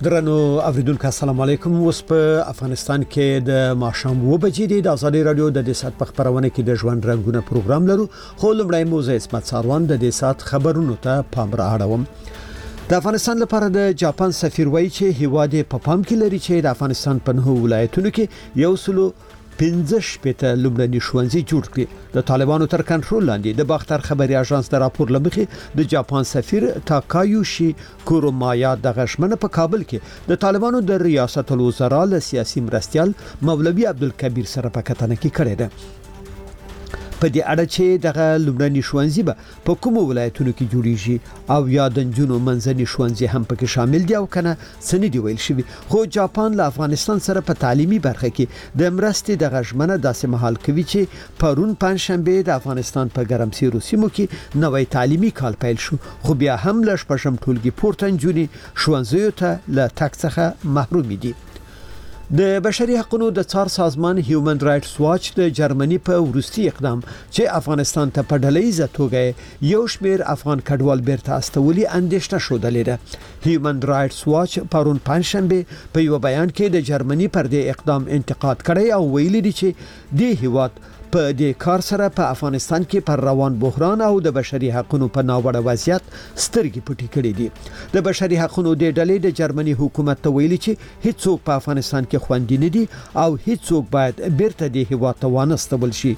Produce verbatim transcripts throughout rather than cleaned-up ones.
درنو اوریدونکو السلام علیکم. اوس په افغانستان کې د ماښام و بجې د آزادي رادیو د دې سات په خبرونه کې د ژوند رنگونه پروګرام لرو. خو لمړی موزه اسمت ساروان د دې سات خبرونو ته پام را اړوم. د افغانستان لپاره د جاپان سفیر وایي چې هیواد په پام کې لري چې د افغانستان په نهو ولایتونو کې یو سلو پنځه شپېته لومړني ښوونځي جوړ کړي. د طالبانو تر کنټرول لاندې د باختر خبري اژانس د راپور لمخې د جاپان سفیر تاکایوشي کورومایا د غشمنه په کابل کې د طالبانو د ریاست الوزرا له سیاسي مرستيال مولوي عبدالکبیر سره په کتنه کې کړی ده. په دې اړه چې دغه لومړني ښوونځي به په کومو ولایتونو کې جوړیږي او یا د نجونو منځني ښوونځي هم پکې شامل دي او کنه سندي ویل شوی. خو جاپان له افغانستان سره په تعلیمي برخه کې د مرستې د غژمنه داسې مهال کوي چې پرون پنځشنبه د افغانستان په ګرمسیرو سیمو کې نوې تعلیمي کال پیل شو. خو بیا هم لږ پښم ټولګي پورته نجونې ښوونځیو ته له تک څخه محروم دي. د بشري حقوقو د څار سازمان هیومن رائټس واچ د جرمني په ورستي اقدام چې افغانستان ته په ډلهیزه توګه یو شمیر افغان کډوال بیرته استولي اندېښنه شودلې ده. هیومن رائټس واچ پرون پنځشنبه په یو بیان کې د جرمني پر دې اقدام انتقاد کړی او ویلي دی چې د هیواد په دې کار سره په افغانستان کې پر روان بحران او د بشري حقوقو په ناوړه وضعیت سترګې پټې کړې دي. د بشري حقوقو د ډلې د جرمني حکومت ته ویلي چې هیڅوک په افغانستان کې خوندي نه دي او هیڅوک باید بیرته د هیواد ته وانستول شي.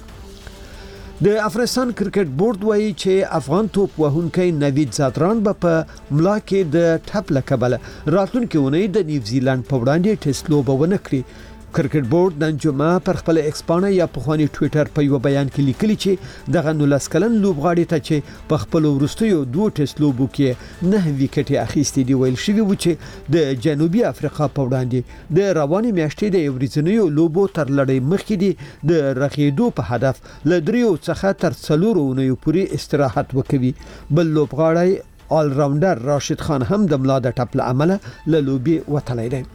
د افغانستان کرکټ بورډ وایي چې افغان توپ وهونکی نوید زادران به په ملا کې د ټپ لکبله راتلونکي اونۍ د نیوزیلند په وړاندې ټیسټ لوبه ونه کړي. کرکټ بورډ نن جمعه پر خپل ایکسپانه یا په خواني ټوئیټر په یو بیان کې لیکلي چې دغه نولس کلن لوبغاړي ته چې په خپل ورستیو دوه ټیسټ لوبو کې نه وکټي اخیستي دی ویل شوی و چې د جنوبي افریقا په وړاندې د رواني میاشتې د یوریزنیو لوبو تر لړۍ مخکې دی د رغیدو په هدف لدریو څخه تر څلورو اونیو پورې استراحت وکوي. بل لوبغاړی آل راونډر راشد خان هم د ملا د ټپ له امله له لوبي وتلی دی.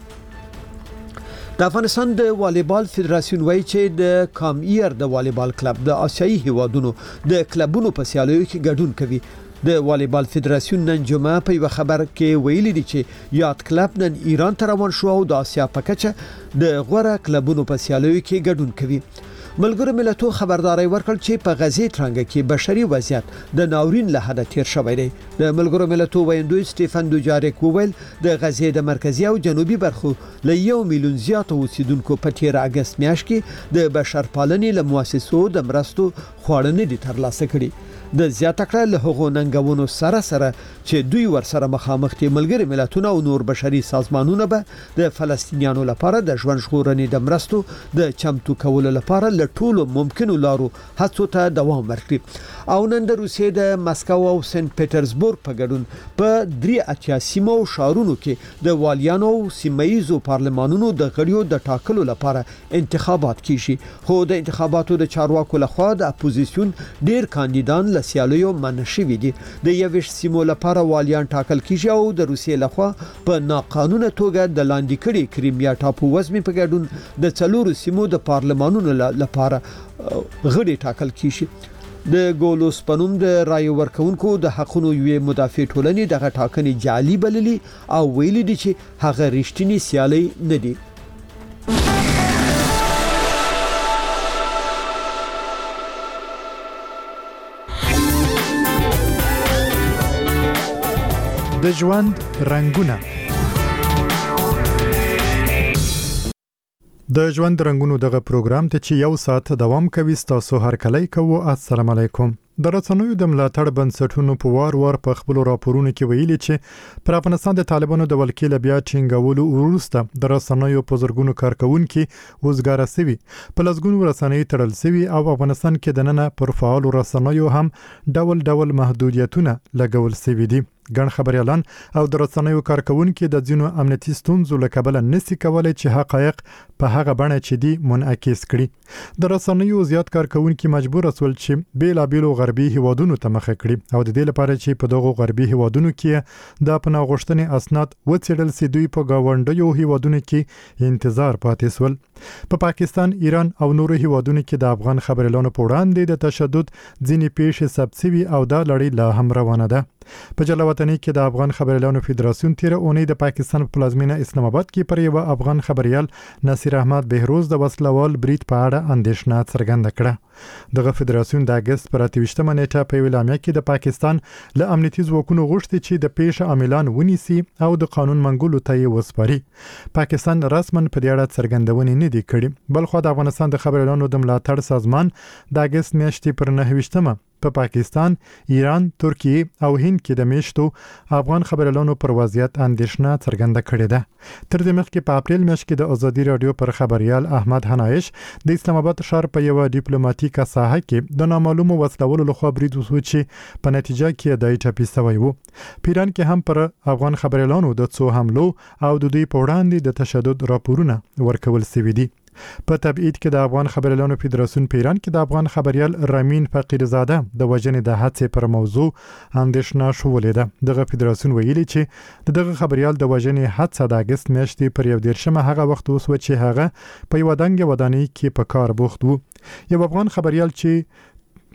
د افغانستان د والیبال فدراسیون وایي چې د کامیر د والیبال کلب د آسیایي هیوادونو د کلبونو په سیالیو کې ګډون کوي. د والیبال فدراسیون نن جمعه په یو خبر کې ویلي دی چې یاد کلب نن ایران ته روان شو او د آسیا په کچه د غوره کلبونو په سیالیو کې ګډون کوي. ملګرو ملتونو خبرداري ورکړ چې په غزې ترنګ کې بشري وضعیت د ناورین له حد تیر شوی دی. د ملګرو ملتونو ویندوی سټيفن دوجاریک وویل د غزې د مرکزی او جنوبي برخو له یو میلیون زیات اوسیدونکو په تیر اگست میاشت کې د بشرپالنې له مؤسسو د مرستو خوړنې دي ترلاسه کړي. د زیاته کړه له هغو ننګونو سره سره چې دوی ورسره مخامخ دي. ملګري ملتونه او نور بشري سازمانونه به د فلسطینیانو لپاره د ژوند ژغورنې د مرستو د چمتو کولو لپاره له ټولو ممکنو لارو هڅو ته دوام ورکړي. او نن د روسیې د مسکو او سنت پیټرزبورګ په ګډون په درې اتیا سیمو شهرونو کې د والیانو او سیمایزو پارلمانونو د غړیو د ټاکلو لپاره انتخابات کیږي. خو د انتخاباتو د چارواکو لخوا د اپوزیسیون ډیر کاندیدان له سیالیو منع شوي دي. د یوش سیمو لپاره والیان ټاکل کیږي او د روسیې لخوا په ناقانونه توګه د لاندې کړي کریمیا ټاپو وزمي په ګډون د څلورو سیمو د پارلمانونو لپاره غړي ټاکل کیږي. د ګولوس پنوم د رای ورکونکو د حقونو یو مدافع ټولنې دغه ټاکنې جعلي بللي او ویلي دي چې هغه رښتینی سیالي نه دي. د ژوند رنگونه د ژوند رنگونو دغه پروګرام ته چې یو ساعت دوام کوي تاسو هر کله کوو. السلام علیکم. د رسنیو د ملاتړ بنسټونو په وار وار په خپل راپورونو کې ویلي چې پر افغانستان د طالبانو د ولکې بیا ټینګولو وروسته د رسنیو په زرګونو کارکونکو وزګار سوي په لږونو رسنیو تړل سوي او افغانستان کې د نن پر فعال رسنیو هم ډول ډول محدودیتونه لګول سوي دي. ګڼ خبريالان او د رسنیو کارکونکو د ځینو امنیتي ستونزو له کبله نسي کولای چې حقایق په هغه بڼه چې دي منعکس کړي. د رسنیو زیات کارکونکو مجبور اسول چې بیلا بیلو غربي هیوادونو ته مخه کړي او د دې لپاره چې په دغه غربي هیوادونو کې د پناه غوښتنې اسناد وڅېړل سي دوی په گاونډیو هیوادونو کې انتظار پاتې سول. په پا پاکستان، ایران او نورو هیوادونو کې د افغان خبريالانو په وړاندې د تشدد ځینې پیښې ثبت شوي او دا لړۍ لا هم روانه ده. په جلا وطني کې د افغان خبريالانو فدراسیون تیر اونۍ د پاکستان په پلازمینه اسلام آباد کې پر یو افغان خبريال نصیر احمد بهروز د وسلوال برید په اړه اندېښنه څرګنده کړه. دغه فدراسیون د اگست پر اتهشتمه نیټه په ویلامیا کې د پاکستان له امنیتي ځواکونو غوښتي چې د پیښه عاملان ونیسي او د قانون منګولو ته یې وسپاري. پاکستان رسمن په دې اړه څرګندونې نه دي کړې. بل خو د افغانستان د خبريالانو د ملاتړ سازمان د اگست میاشتې پر نهه په پاکستان، ایران، ترکیه او هند کې د میشتو افغان خبريالانو پر وضعیت اندېښنه څرګنده کړې ده. تر دې مخکې په اپریل میاشت کې د ازادي رادیو پر خبريال احمد حنایش د اسلام آباد ښار په یو ډیپلوماټیکه ساحه کې د نامعلومو وسلوالو لخوا برید وشو چې په نتیجه کې د ټپي شوی وو. پیران کې هم پر افغان خبريالانو د څو حملو او د دوی په وړاندې د تشدد راپورونه ورکول شوي دي. په تبعید کې د افغان خبريالانو فدراسیون په ایران کې د افغان خبريال رامین فقیرزاده د وژنې د هڅې پر موضوع اندېښنه شولې ده. دغه فدراسیون ویلي چې دغه خبريال د وژنې هڅه د اگست میاشتې پر یو دیرشمه هغه وخت وسو چې هغه په یو دنګ ودانۍ کې په کار بوخت وو. یو افغان خبريال چې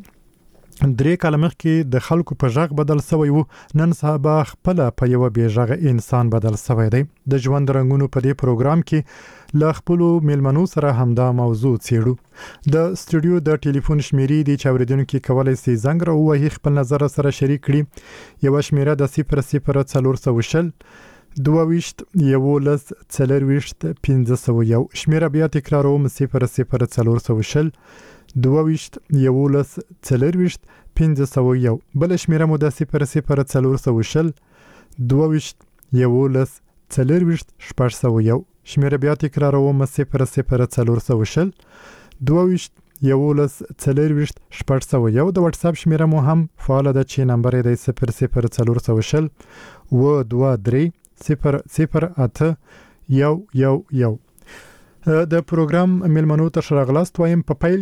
درې کاله مخکې د خلکو په ژغ بدل شوی وو نن سبا خپل په یو بې ژغه انسان بدل شوی دی. د ژوند رنگونو په دې پروګرام کې ل خپل میلمنو سره همدا موضوع څېړو. د سټوډیو د ټلیفون شمیرې د چاوریدونکو کولای شي زنګ را ووهي خپل نظر سره شریک کړي. یو شمیره د صفر صفر څلور سوه شل دوه-ویشت یولس څلور-ویشت پنځه سوه یو. شمیره بیا تکراروم صفر صفر څلور سوه شل دوه-ویشت یولس څلور-ویشت پنځه سوه یو. بل شمیره مو د صفر صفر څلور سوه شل دوه-ویشت یولس څلور-ویشت شپږ سوه یو. شمیره بیا تکراروم صفر صفر څلور سوه شل دوه-ویشت یولس څلور-ویشت شپږ سوه یو. د واتس اپ شمیره مو هم فعال ده چې نمبر یې د صفر صفر څلور سوه شل و دوه درې صفر صفر اته یو یو یو. د پروګرام میلمنو ته شراغلاست وایم. په پایل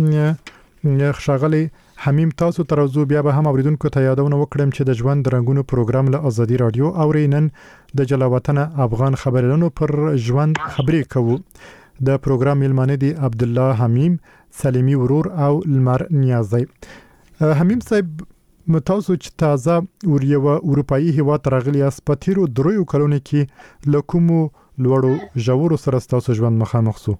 کې ښاغلی حمیم تاسو تر اوسه بیا به هم اوریدونکو ته یادونه وکړم چې د ژوند رنگونو پروګرام له ازادي رادیو اورینن د جلاوطن افغان خبريالانو پر ژوند خبرې کوو. د پروګرام میلمانه دي عبد الله حمیم، سلیمی ورور او لمر نیازی. حمیم صاحب متاسو چې تازه ور یو اروپאי هیواد راغلی اس په تیرو دریو کلونو کې لکومو لوړو ژورو سره تاسو ژوند مخامخ سو.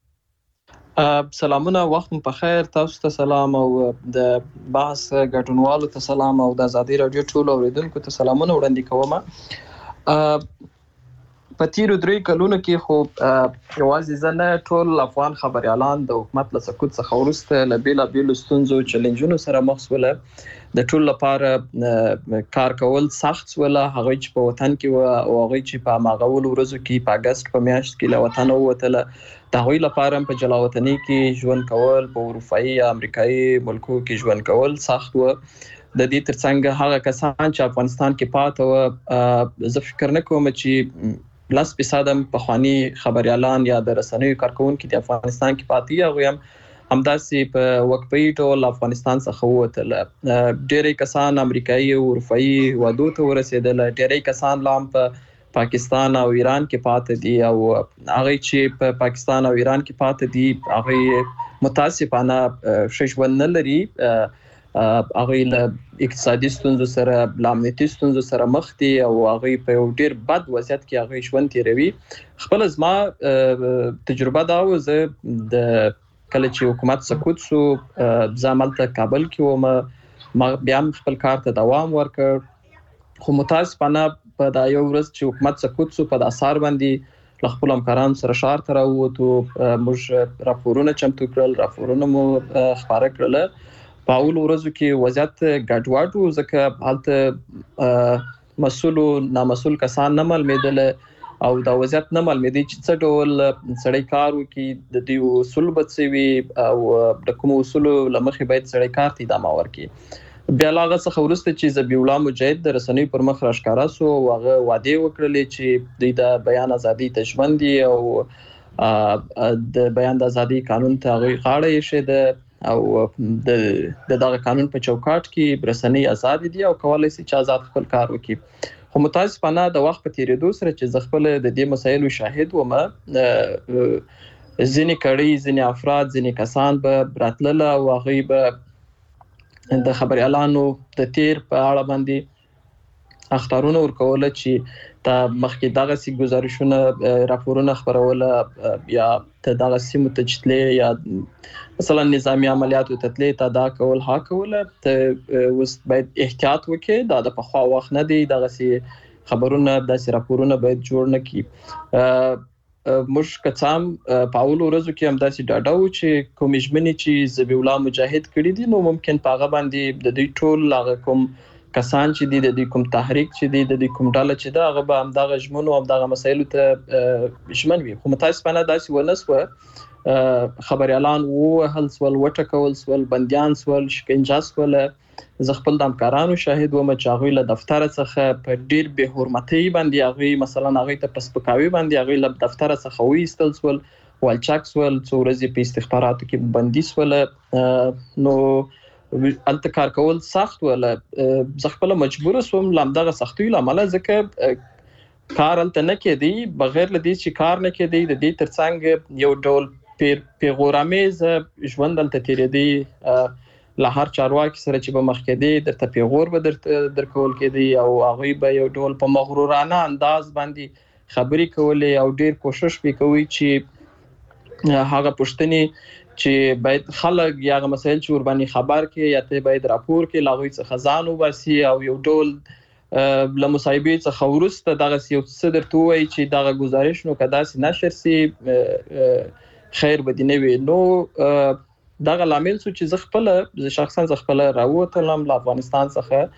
سلامونه، وخت په خیر. تاسو ته سلام او د بحث ګډونوالو ته سلام او د ازادي رادیو ټول اوریدونکو ته سلامونه وړاندې کوم. په تیرو درې کلونو کې خو یوازې زنه ټول افغان خبريالان د حکومت له سقوط څخه وروسته له بیلابېلو ستونزو چیلنجونو سره مخ شول. د ټول لپاره کار کول سخت ول. هغه چې په وطن کې و او هغه چې په ماغول ورځو کې په اگست په میاشت کې له وطن ووتله، د هغوی لپاره په جلاوطنۍ کې ژوند کول، په اروپאי یا امریکایي ملکو کې ژوند کول سخت و. د دې ترڅنګ هغه کسان چې افغانستان کې پاتې و، زه فکر نه کوم چې لس فیصد په خواني خبريالان یا د رسنیو کارکونکو د افغانستان کې پاتې هغه هم همداسې په وقفي ټول افغانستان څخه ووتل. ډېری کسان امریکایي او اروپאי هیوادو ته ورسېدل، ډېری کسان لام په پاکستان او ایران کې پاتې دي او هغه چې په پاکستان او ایران کې پاتې دي هغه متاسفانه ښه ژوند نه لري. هغه له اقتصادي ستونزو سره، له امنیتي ستونزو سره مخ دي او هغه په یو ډیر بد وضعیت کې هغه ژوند تیروي. خپل زما تجربه دا و، زه د کله چې حکومت سقوط شو زه ملته کابل کې وم، ما بیا خپل کار ته دوام ورکړ. خو متاسفانه په دا یو ورځ چې حکومت سقوط شو په اثر باندې له خپل همکارانو سره ښار ته راووتو، موږ راپورونه چمتو کړل، راپورونه مو خپاره کړل. په اول ورځو کې وضعیت ګډوډ و ځکه هلته مسؤل او نامسؤل کسان نه معلومېدل او دا وضعیت نه معلومېدی چې څه ډول سړی کار وکړي، د دې اصول به څه وي او د کوم اصولو له مخې باید سړی کار ته ادامه ورکړي. بیا له هغه څخه وروسته چې ذبیح الله مجاهد د رسنیو پر مخ راښکاره سو، هغه وعدې وکړلې چې دوی د بیان ازادي ته ژمن دي او د بیان د ازادي قانون ته هغوی غاړه ایښې ده او د دغه قانون په چوکاټ کې رسنۍ آزاد دي او کولی شي چې آزاد خپل کار وکړي. خو متاسفانه د وخت په تیریدو سره چې زه خپل د دې مسایلو شاهد وم، ځینې کړي، ځینې افراد، ځینې کسان به راتلل او هغوی به د خبريالانو د تیر په اړه باندې اخطارونه ورکول چې تا مخکې دغه سي گزارشونه راپورونه خبرول یا ته دغه سي متجتلې یا مثلا نظامی عملیاتو تتلې تا دا کول ها کول ته وس باید احتیاط وکړي دا د پخوا وخت نه دی دغه سي خبرونه داسې راپورونه باید جوړ نه کی مش کڅام پاول ورځو کې هم داسې ډاډه و چې کوم ژمنې چې ذبیح الله مجاهد کړی دي نو ممکن پاغه باندې د دې ټول هغه کوم کسان چې دي د دې کوم تحریک چې دي د دې کوم ډاله چې دا هغه به هم دغه ژمنو او دغه مسایلو ته ژمن وي خو متاسفانه داسې ونسوه خبر اعلان وو هل سوال وټکول سوال بنديان سوال شکنجه سوال ز خپل د همکارانو شاهد ومه چې هغه له دفتر څخه په ډیر به حرمتي باندې هغه مثلا هغه ته پسپکاوي باندې هغه له دفتر څخه وېستل سول والچاک سول څو ورځې په استخباراتو کې بندي سول نو التکار کول سخت ولا ز خپل مجبور سوم لامدغه سختي لامل ځکه کار الته نه کېدی بغیر لدی چې کار نه کېدی د دې ترڅنګ یو ډول پیغوراميز ژوند الته تیرېدی له هر چارواکي سره چې به مخ کېدی درته پیغور به درکول کېدی او هغه به یو ډول په مغرورانه انداز باندې خبرې کولې او ډیر کوشش وکوي چې هغه پښتني چې باید خلک یا مسایل چې ور باندې خبر کې یا ته باید راپور کې لاغوي څخه خزانو باسي او یو ډول له مصايبې څخه ورسته دغه یو څه درته وایي چې دغه گزارش نو کدا سي نشر سي خیر بدینه وي نو دغه لامل سو چې ز خپل ز شخصا ز خپل راوتلم له افغانستان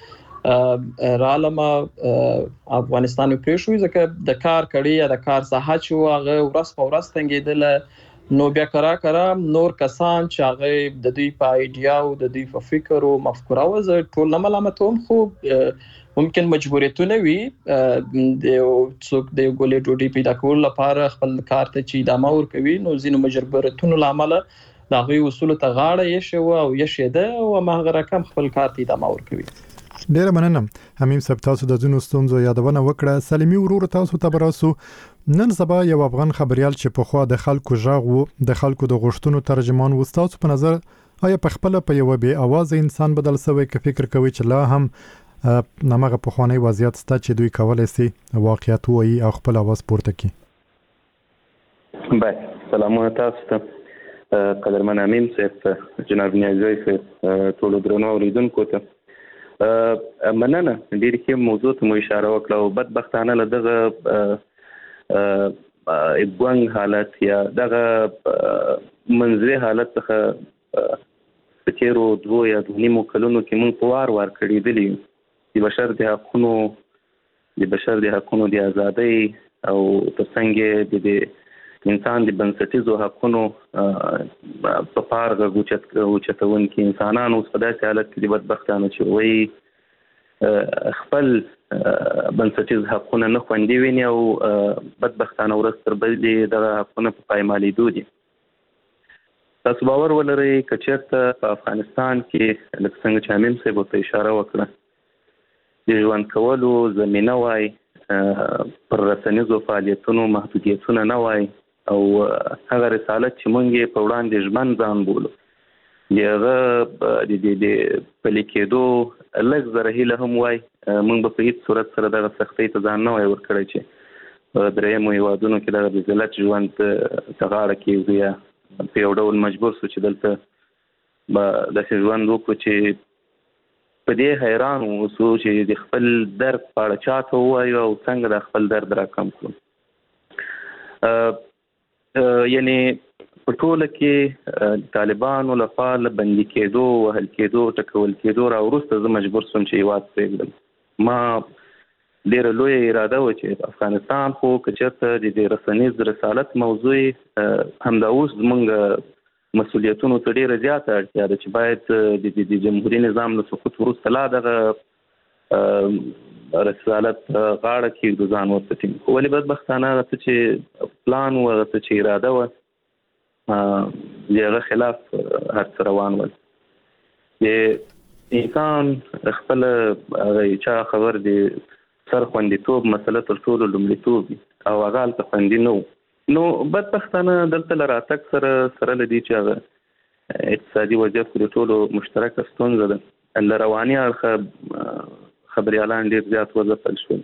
څخه رالم افغانستان کې شوې ځکه د کار کړي یا د کار ساحه چې هغه ورس په ورس تنګیدل نو بیا کرا کرا نور کسان چې هغه د دوی په ایډیا او د دوی په فکر او مفکوره وز ټول نه ملامتوم خو ممکن مجبوریتونه وي د څوک د ګولې ډوډۍ پیدا کول لپاره خپل کار ته چې ادامه ورکوي نو ځینو مجبوریتونو لامل دا غوي اصول ته غاړه یې شو او یې شیده او ماغه رقم خپل کار ته ادامه ورکوي ډیر مننه همیم سب تاسو د جنو ستونزو یادونه وکړه سلیمي ورور تاسو ته براسو نن سبا یو افغان خبريال چې په خوا د خلکو ژغ وو د خلکو د غوښتنو ترجمان و تاسو په نظر آیا په خپل په یو به आवाज انسان بدل سوی که فکر کوي چې لا هم نامغه په خوانی وضعیت ست چې دوی کولای شي واقعیت وایي او خپل आवाज پورته کړي بس سلامونه تاسو ته قدرمن امین صاحب جناب نیازی صاحب ټول درنو اوریدونکو ته مننه ډیر کې موضوع ته مو اشاره وکړه او بدبختانه له دغه ابوان حالت یا دغه منځري حالت څخه په تیرو دوه یا نیمو کلونو کې مونږ په وار وار کړی دي د بشر د حقونو د بشر د حقونو د ازادۍ او ترڅنګ د انسان د بنسټیزو حقونو په پارغه غوچت غوچتون کې انسانانو په داسې حالت کې د بدبختانه چې وایي خپل بنسټیز حقونه نه خوندي ویني او بدبختانه ورستر بلې دغه حقونه په پایمالېدو دي تاسو باور ولرئ که چېرته په افغانستان کې لکه څنګه چې امین صاحب ورته اشاره وکړه د ژوند کولو زمینه وای پر رسنیزو فعالیتونو محدودیتونه نه وای او هغه رسالت چې مونږ په وړاندې ژمن ځان بولو یغه د دې د پلیکېدو لږ زره هیله هم وای مونږ په هیڅ صورت سره دغه سختۍ ته ځان نه وای ورکړی چې درېیمو هیوادونو کې دغه د ذلت ژوند ته غاړه کېږدو یا په یو ډول مجبور سو چې دلته به داسې ژوند وکړو چې په دې حیران اوسو چې د خپل درد په اړه چاته ووایو او څنګه د خپل درد راکم کړو یعنی په ټوله کې طالبانو لخوا له بندي کېدو وهل کېدو ټکول کېدو راوروسته زه مجبور سوم چې هیواد پرېږدم ما ډېره لویه اراده وه چې افغانستان خو که چېرته د دې رسنیز رسالت موضوع همدا اوس زموږ مسؤلیتونو ته ډېره زیاته اړتیا ده چې باید د جمهوري نظام له سقوط وروسته لا دغه رسالت غاړه کېږدو ځان ورته ټینګ کړو ولې بدبختانه هغه څه چې پلان و هغه څه چې اراده وه د هغه خلاف هر څه روان ول د انسان خپله هغه چا خبر د سر خوندیتوب مسله تر ټولو لومړیتوب وي او هغه هلته خوندي نه و نو بدبختانه دلته له راتګ سره سره له دې چې هغه اقتصادي وضعیت د ټولو مشترکه ستونزه ده له رواني اړخه خبريالان ډېر زیات وځپل شول.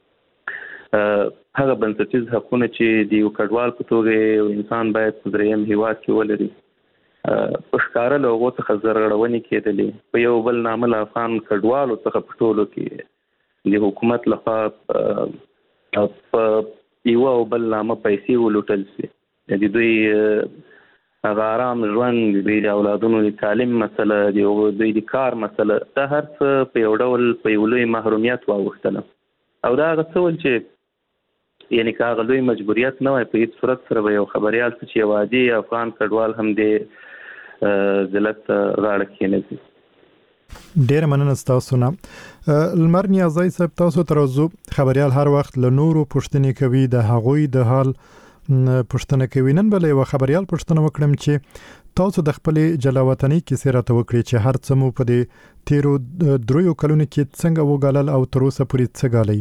هغه بنسټیز حقونه چې د یو کډوال په توګه یو انسان باید په دریم هیواد کې ولري په ښکاره له هغو څخه زرغړونې کېدلې. په یو بل نامه له افغان کډوالو څخه په ټولو کې د حکومت لخوا په یو او بل نامه پیسې ولوټل شي. د دوی هغه آرام ژوند، د دوی د اولادونو د تعلیم مسله، د دوی د کار مسله، دا هر څه په یو ډول په یو لوی محرومیت واوښتله. او دا هغه څه ول چې یعنې که هغه لوی مجبوریت نه وای، په هېڅ صورت سره به یو خبریال څه چې یو عادي افغان کډوال هم د ذلت غاړه کېنوي. ډېره مننه ستاسو نه. لمر نیازی صاحب، تاسو تر اوسه خبریال هر وخت له نورو پوښتنې کوي، د هغوی د حال پوښتنه کوي. نن بل یو خبریال پوښتنه وکړم چې تاسو د خپلې جلاوطنۍ کیسې راته وکړئ چې هر څه مو په دې تیرو دریو کلونو کې څنګه وګالل او تر اوسه پورې څه ګالئ.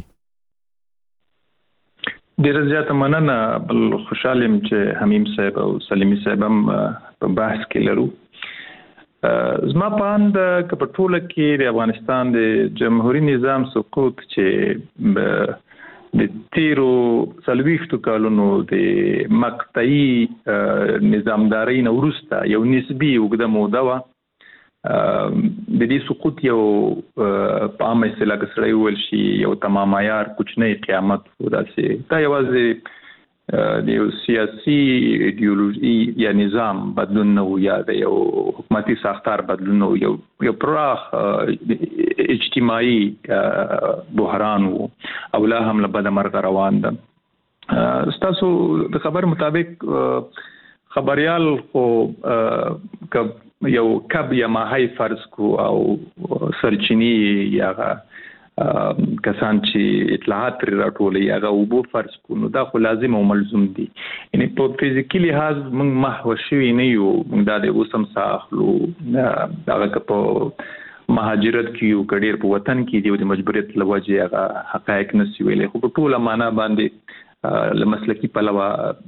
ډېره زیاته مننه. بل خوشحال یم چې حمیم صاحب او سلیمي صاحب هم په بحث کې لرو. زما په اند که په ټوله کې د افغانستان د جمهوري نظام سقوط چې د تیرو څلوېښتو کالونو د مقطعي نظامدارۍ نه وروسته یو نسبي اوږده موده وه. د دې سقوط یو په عامه اصطلاح کې سړی وویل شي یو تمام عیار کوچنی قیامت و. داسې دا یوازې د یو سیاسي ایډیولوژي یا نظام بدلون نه و یا د یو حکومتي ساختار بدلون نه و، یو یو پراخ اجتماعي بحران و او لا هم له بده مرغه روان ده. ستاسو د خبر مطابق خبریال خو که یو کب یا ماهی فرض کو او سرچینی یا کسان چې اطلاعات ترې راټولوي هغه اوبو فرض کو، نو دا خو لازم او ملزوم دي. یعنې په فزیکي لحاظ موږ محو شوي نه یو، موږ دا د اوس هم ساه اخلو. هغه که په مهاجرت کې یو، که ډېر په وطن کې دی او د مجبوریت له وجې هغه حقایق نشي ویلی، خو په ټوله معنا باندې له مسلکي پلوه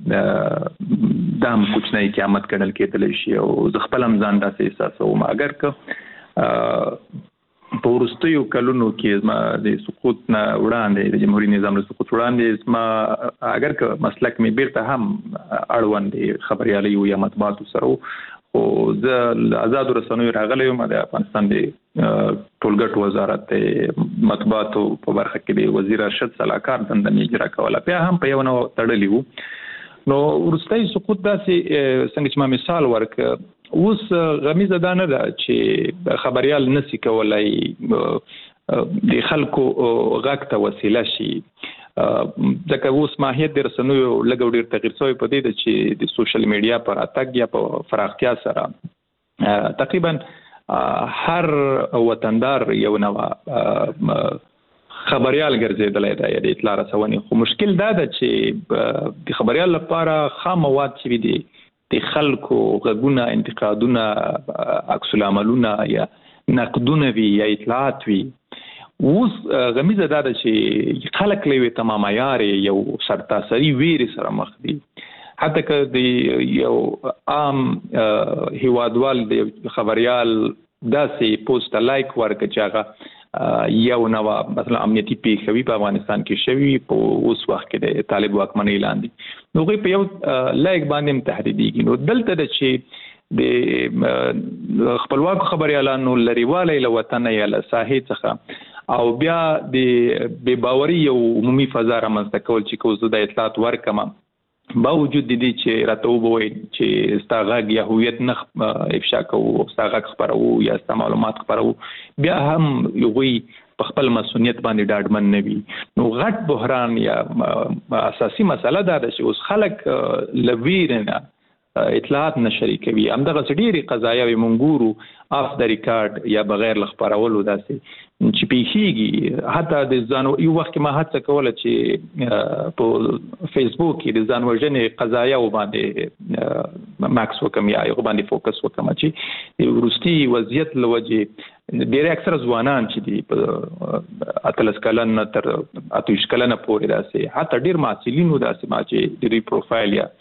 دا هم کوچنی قیامت ګڼل کېدلی شي. او زه خپل هم ځان داسې احساسوم. اگر که په وروستیو کلونو کې زما د سقوط نه وړاندې، د جمهوري نظام له سقوط وړاندې زما اگر که مسلک مې بیرته هم اړوند خبریالۍ یا مطبوعاتو سره و، خو زه له آزادو رسنیو راغلی یم. د افغانستان د ټولګټو وزارت مطبوعاتو په برخه کې د وزیر ارشد سلاکار دنده مې اجرا کوله، بیا هم په یو نوع تړلی وو. نو وروستی سقوط داسې څنګه چې ما مثال ورکړ، اوس غمیزه دا نه ده چې خبریال نسی کولای د خلکو غږ ته وسیله شي، ځکه اوس ماهیت د رسنیو لږ او ډېر تغیر شوی په دې ده چې د سوشل میډیا په راتګ یا په پراختیا سره تقریبا هر وطندار یو نوع خبریال ګرځېدلی دی یا د اطلاع رسونې. خو مشکل دا ده چې د خبریال لپاره خام مواد چې وي دي د خلکو غږونه، انتقادونه، عکس العملونه یا نقدونه وي یا اطلاعات وي. اوس غمیزه دا ده چې خلک له یوې تمام عیارې یو سرتاسري ویرې سره مخ دي. حتی که د یو عام هیوادوال د خبریال داسې پوسټ لایک ورکړي چې هغه یو نوع مثلا امنیتي پیښوي په افغانستان کې شوي په اوس وخت کې د طالب واکمنۍ لاندې، نو هغوی په یو لایک باندې هم تهدیدېږي. نو دلته ده چې د خپلواکو خبریالانو لرېوالی له وطنه یا له ساحې څخه او بیا د بې باوري یو عمومي فضا رامنځته کول چې که زه د اطلاعات ورکړم باوجود د دې چې راته وبوي چې ستا غږ یا هویت نه افشا کوو، ستا غږ خپروو یا ستا معلومات خپروو، بیا هم هغوی په خپل مسؤلیت باندې ډاډمن نه وي. نو غټ بحران یا اساسي مسله دا ده چې اوس خلک له ویرې نه اطلاعات نه شریکوي. همدغسې ډېرې قضایاوې موږ ګورو اف د ریکارډ یا بغیر له خپرولو داسې چې پیښیږي. حتی د ځان یو وخت کې ما هڅه کوله چې په فیسبوک کې د ځان وژنې قضایاو باندې ماکس وکم یا هغو باندې فوکس وکم چې د وروستي وضعیت له وجې ډېری اکثره ځوانان چې دي په اتلس کلن نه تر اته ویشت کلنه پورې داسې حتی ډېر محصلینو داسې ما چې د دوی پروفایل یا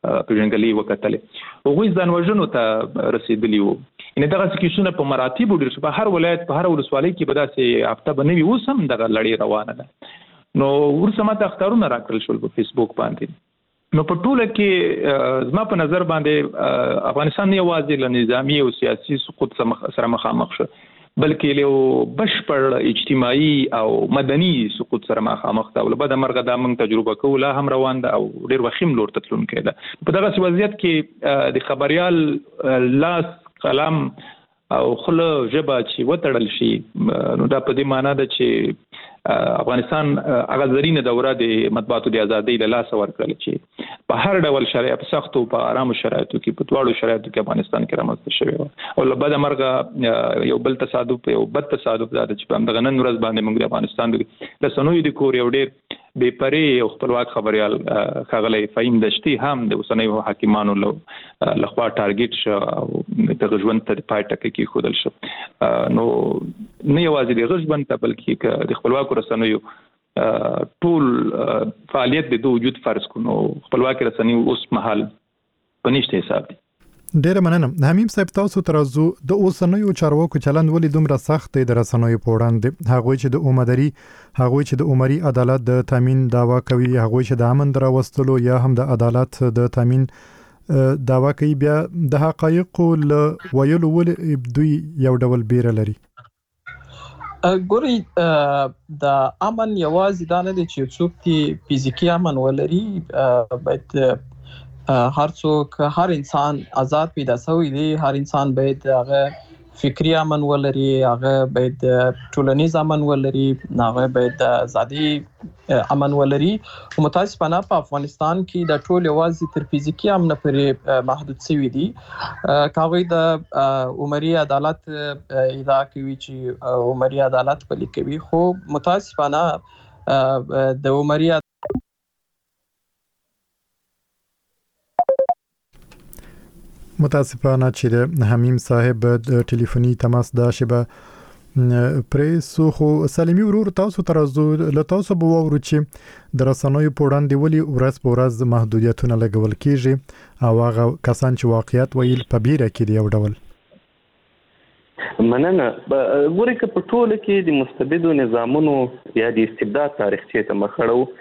پیژنګلي وکټلې هغوی ځان وژنو ته رسیدلی وو. ان دغه کیسونه په مراتب ډیر په هر ولایت په هر ولسوالۍ کې به داسې هفته بنوي اوس هم دغه لړۍ روانه ده. نو ورسره ماته اختارونه راکړل شول په فیسبوک باندې. نو په ټوله کې زما په نظر باندې افغانستان نه یوازې له نظامی او سیاسي سقوط سره مخامخ شو بلکې له بشپړ اجتماعي او مدني سقوط سره مخامخ ده. ولبد مرغه دا موږ تجربه کوو لا هم روان ده او ډیر وخیم لور تتلونکې ده. په دغه وضعیت کې د خبريال لاس قلم او خله ژبه چې وتړل شي نو دا په دې معنی ده چې افغانستان هغه زرینه دوره د مطبوعاتو د ازادۍ له لاسه ورکړل چې په هر ډول شرایط په سختو په آرامو شرایطو کې په دواړو شرایطو کې افغانستان کې رامنځته شوی و. او له بده مرغه یو بل تصادف یو بد تصادف دا چې په همدغه نن ورځ باندې موږ د افغانستان د رسنیو د کور یو ډېر بې پرې او خپلواک خبريال ښاغلی فهیم دشتي هم د اوسنیو حاکمانو له لخوا ټارګټ شو او د ژوند ته پای ټکی کېښودل شو. نو نه یوازې د ژوند ته بلکې د خپلواکو رسنیو ټول فعالیت د دوه وجود فرض کړو. خپلواک رسنیو اوس مهال په نشته حساب دي. ډیر مننه حمیم صاحب، تاسو ترازو د اوسنیو چارواکو چلند ولې دومره سخت دی د رسنیو په وړاندې؟ هغوی چې د عمري هغوی چې د عمري عدالت د تامین داوا کوي، هغوی چې د امن دراوستلو یا هم د عدالت د تامین داوا کوي، بیا د حقایقو له ویلو ولې دوی یو ډول بیره لري؟ ګوري د امن یوازې دا نه دی چې څوک دی فزیکی امن ولري، باید هر څوک هر انسان آزاد پیدا شوی دی. هر انسان باید هغه فکری امن ولري، هغه باید ټولنیز امن ولري، هغه باید ازادي امن ولري. متاسفانه په افغانستان کې د ټول یوازې تر فزیکی امن پورې محدود شوی دي. کاوی د عمري عدالت ادعا کوي چې عمري عدالت پلي کوي، خو متاسفانه د عمري متاسفانه چې د حمیم صاحب د ټلیفوني تماس دا شبه پریسو. خو سلیمي ورور، تاسو ترازو له تاسو به وورو چې د رسنیو په وړاندې ولې ورځ په ورځ محدودیتونه لګول کیږي او هغه کسان چې واقعیت ویل په بیره کې دی یو ډول؟ مننه. ګورئ که په ټوله کې د مستبدو نظامونو یا د استبداد تاریخچې ته مخړو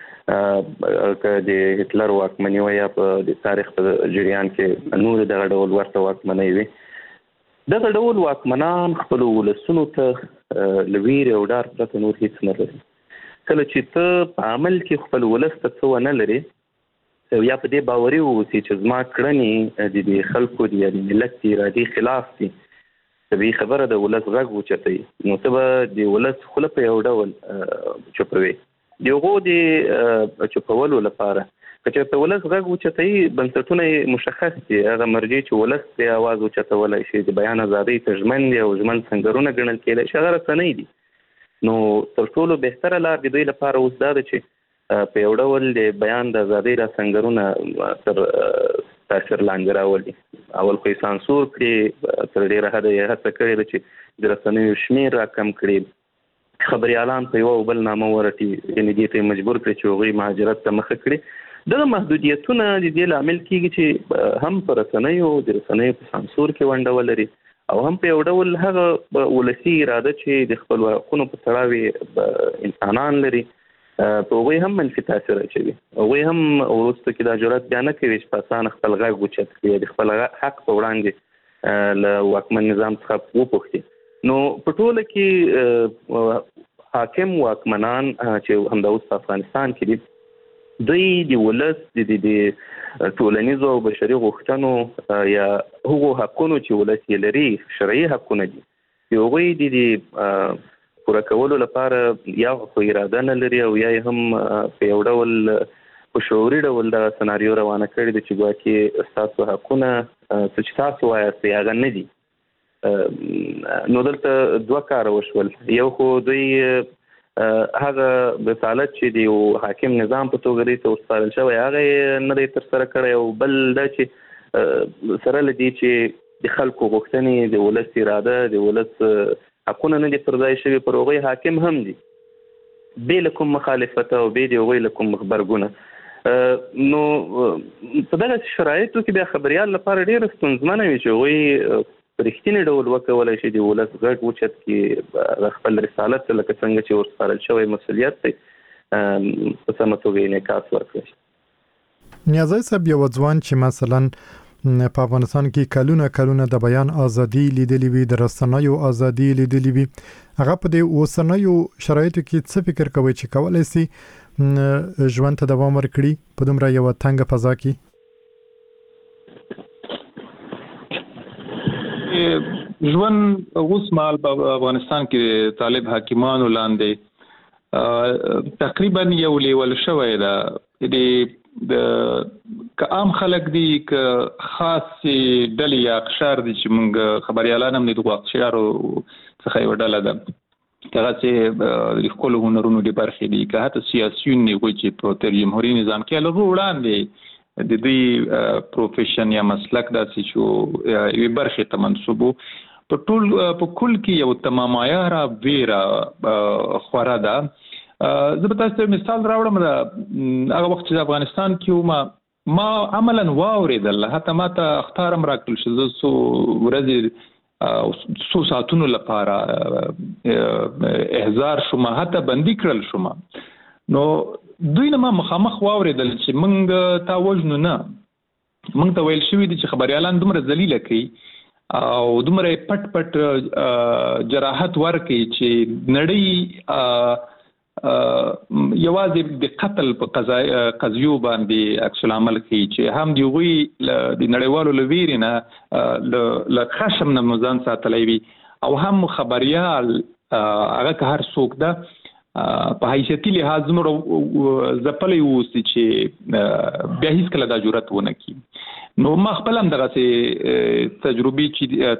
که د هټلر واکمني وه یا په د تاریخ په جریان کې نور دغه ډول ورته واکمنۍ وي، دغه ډول واکمنان خپلو ولسونو ته له ویرې او ډار پرته نور هیڅ نه لري. کله چې ته په عمل کې خپل ولس ته څه ونه لري یا په دې باوري واوسې چې زما کړنې د دې خلکو د یا د ملت د ارادې خلاف دي، طبیعي خبره د ولس غږ اوچتوي، نو ته به د ولس خوله په یو ډول چوپوي. د هغو د چوپولو لپاره که چېرته د ولس غږ اوچتوي، بنسټونه یې مشخص دي. هغه مرجع چې ولس پرې اواز اوچتولی شي، د بیان ازادۍ ته ژمن دي او ژمن سنګرونه ګڼل کېدای شي، هغه رسنۍ دي. نو تر ټولو بهتره لار د دوی لپاره اوس دا ده چې په یو ډول د بیان د ازادۍ را سنګرونه تر تاثیر لاندې راولي. اول خو یې سانسور کړي، تر ډېره حده یې هڅه کړې ده چې د رسنیو شمېر را کم کړي، خبريالان په یو بل نامه ورټي، یعنې دې ته مجبور کړي چې هغوی مهاجرت ته مخه کړي. دغه محدودیتونه د دې لامل کېږي چې هم په رسنیو د رسنیو په سانسور کې ونډه ولري او هم په یو ډول هغه ولسي اراده چې د خپلو حقونو په تړاو انسانان لري په هغوی هم منفي تاثیر اچوي. هغوی هم وروسته کې دا جرأت بیا نه کوي چې په اسانه خپل غږ اوچت کړي، د خپل حق په وړاندې له واکمن نظام څخه وپوښتي. نو په ټوله کې حاکم واکمنان چې همدا اوس په افغانستان کې دي، دوی د ولس د ټولنیزو او بشري غوښتنو یا هغو حقونو چې ولس یې لري، شرعي حقونه دي، د هغوی د پوره کولو لپاره یا خو اراده نه لري او یا یې هم په یو ډول په شعوري ډول دغه سناریو روانه کړې ده چې ګواکې ستاسو حقونه څه چې تاسو وایاست هغه نه دي. نو دلته دوه کاره وشول. یو خو دوی هغه رسالت چې د یو حاکم نظام په توګه دی ته وسپارل شوی هغه یې نه دی ترسره کړی، او بل دا چې سره له دې چې د خلکو غوښتنې، د ولس اراده، د ولس حقونه نه دي پر ځای شوي، پر هغوی حاکم هم دي بې له کوم مخالفت او بې د هغوی له کوم غبرګونه. نو په دغه شرایطو کې د خبريال لپاره ډېر ستونزمنه وي چې وایي په رښتینی ډول وکولای شي د ولس غږ اوچت کې خپل رسالت لکه څنګه چې ورسپارل شوی مسؤلیت دی په سمه توګه انعکاس ورکړي. نیازی صاحب یو ځوان چې مثلا په افغانستان کې کلونه کلونه د بیان ازادي لیدلې وي، د رسنیو ازادي لیدلې وي، هغه په دې اوسنیو شرایطو کې څه فکر کوي چې کولای شي ژوند ته دوام ورکړي په دومره یو تنګه فضا کې؟ ژوند اوس مهال په افغانستان کې طالب حاکمانو لاندې تقریبا یو لیول شوی ده. د که عام خلک دي که خاصې ډلې یا اقشار دي چې موږ خبریالان هم د دغو اقشارو څخه یوه ډله ده، که هغسې د ښکلو هنرونو د برخې دي، که حتی سیاسیون دي هغوی چې په تر جمهوري نظام کې له هغو وړاندې د دوی پروفیشن یا مسلک داسې چې یوې برخې ته منسوب و، په ټول په کل کې یو تمام عیاره ویره خوره ده. زه به تاسو ته مثال راوړم. هغه وخت چې افغانستان کې وم ما عملا واورېدل، حتی ما ته اخطار هم راکړل شو، زه څو ورځې څو ساعتونو لپاره احضار شوم، حتی بندي کړل شوم. نو دوی نه ما مخامخ واورېدل چې موږ تا وژنو نه، موږ ته ویل شوي دي چې خبریالان دومره ذلیله کوي او دومره پټ پټ جراحت ورکوي چې نړۍ یوازې د قتل په قضیو باندې عکس العمل کوي، چې هم د هغوی د نړیوالو له ویرې نه له خشم نه مو ځان ساتلی وي، او هم خبریال هغه که هر څوک ده په حیثیتي لحاظ دومره ځپلی اوسي چې بیا هېڅکله دا جرأت ونه کړي. نو ما خپل هم دغسې تجربې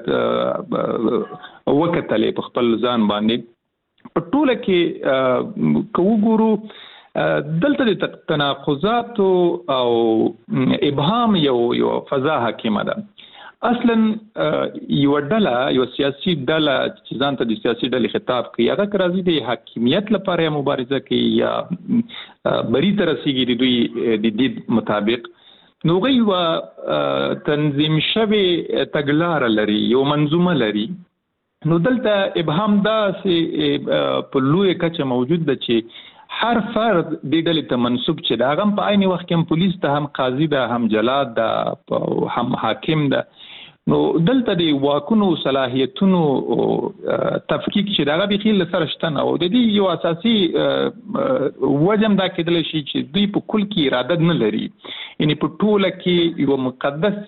چې وکتلې په خپل ځان باندې په ټوله کې که وګورو دلته د تناقضاتو او ابهام یو یو فضا حاکمه ده. اصلا یو ډله یو سیاسي ډله چې ځان ته د سیاسي ډلې خطاب کوي، هغه که راځي د حاکمیت لپاره مبارزه کوي یا بري ته رسېږي د دوی د دید مطابق، نو هغوی یوه تنظیم شوې تګلاره لري، یو منظومه لري. نو دلته ابهام داسې په لویه کچه موجود ده چې هر فرد دې ډلې ته منسوب چې ده، هغه هم په عین وخت کې هم پولیس ته، هم قاضي ده، هم جلاد ده، هم حاکم ده. نو دلته د واکونو صلاحیتونو تفکیک چې ده هغه بیخي له سره شته نه، او د دې یو اساسي وجه هم دا کېدلی شي چې دوی په کل کې اراده نه لري، یعنې په ټوله کې یوه مقدس